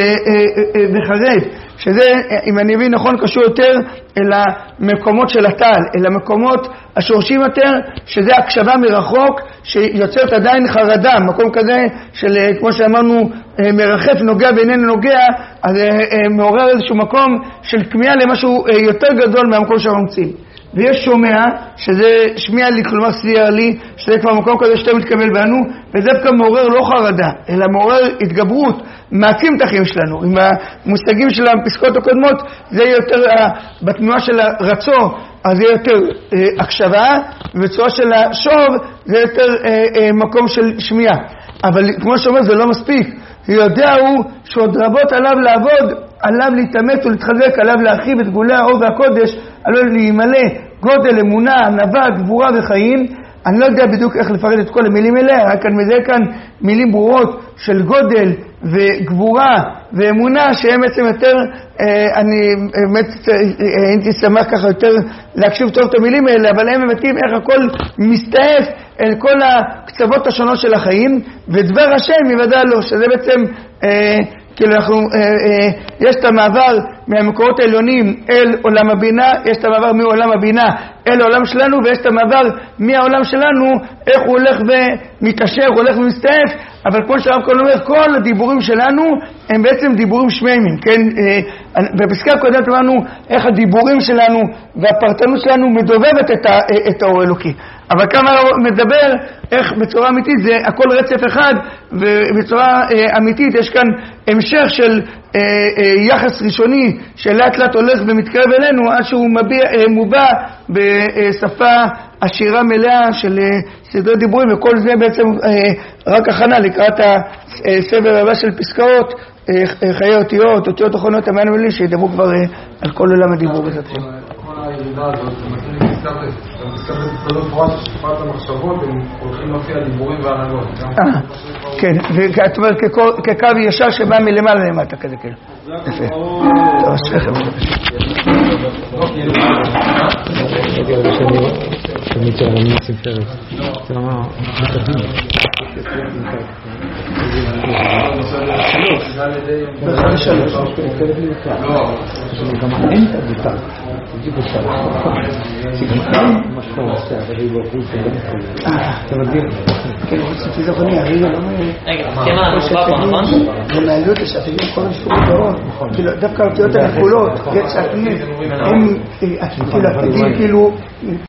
וחרד, שזה, אם אני מבין נכון, קשור יותר אל המקומות של הטל, אל המקומות השורשים יותר, שזה הקשבה מרחוק שיוצרת עדיין חרדה, מקום כזה של, כמו שאמרנו, מרחף נוגע ואיננו נוגע, אז מעורר איזשהו מקום של כמיהה למשהו יותר גדול מהמקום שאנחנו נמצאים. ויש שומע, שזה שמיע לי, כלומר סביע לי, שזה כבר מקום כזה שאתה מתקבל בנו, וזה דווקא מעורר לא חרדה, אלא מעורר התגברות, מעצים את החיים שלנו. עם המושגים של הפסקות הקודמות, זה יותר, בתנועה של הרצו, אז זה יותר אה, הקשבה, ובצורה של השוב, זה יותר אה, אה, מקום של שמיעה. אבל כמו שאומר, זה לא מספיק. יודע הוא שעוד רבות עליו לעבוד, עליו להתאמץ ולהתחזק, עליו להרחיב את גבולי האור והקודש, עליו להימלא גודל, אמונה, ענווה, גבורה וחיים. אני לא יודע בדיוק איך לפרט את כל המילים האלה, רק אני מזהה כאן מילים ברורות של גודל וגבורה ואמונה, שהם בעצם יותר, אני באמת הייתי שמח ככה יותר להקשיב טוב את המילים האלה, אבל הם מבטאים איך הכל מסתעף אל כל הקצוות השונות של החיים, ודבר השם יוודע לו, שזה בעצם כאילו אנחנו, אה, אה, יש את המעבר מהמקורות העליונים אל עולם הבינה, יש את המעבר מעולם הבינה אל העולם שלנו, ויש את המעבר מהעולם שלנו, איך הוא הולך ומתעשר, הוא הולך ומסתעף, אבל כמו שהרב כהן אומר, כל הדיבורים שלנו הם בעצם דיבורים שמימים, כן? אה, בפסקה הקודמת אמרנו איך הדיבורים שלנו והפרטנות שלנו מדובבת את, ה, את האור האלוקי. אבל כמה מדבר, איך בצורה אמיתית זה הכל רצף אחד, ובצורה אה, אמיתית יש כאן המשך של אה, אה, יחס ראשוני שלאט לאט הולך ומתקרב אלינו עד שהוא מביע, אה, מובע בשפה עשירה מלאה של אה, סדרי דיבורים, וכל זה בעצם אה, רק הכנה לקראת הסבב הבא של פסקאות, אה, חיי אותיות, אותיות אחרונות המעניין ולי, שידברו כבר אה, על כל עולם הדיבור בזאתכם. כל הירידה הזאת, זה מתאים לי פסקת כזאת תורה ששפעת המחשבות, הם הולכים להופיע דיבורים והנהגות. כן, ואת אומרת כקו ישר שבא מלמעלה למטה כזה, כן. יפה. טוב, אשריכם. כן, רציתי זכרוני, הרגע לא... רגע, תסכימה לנו כבר פה, נכון? זה מעליות לשעתיים כל המשפחות דעות, דווקא האותיות הנקולות, גט שעתיים, הם כאילו...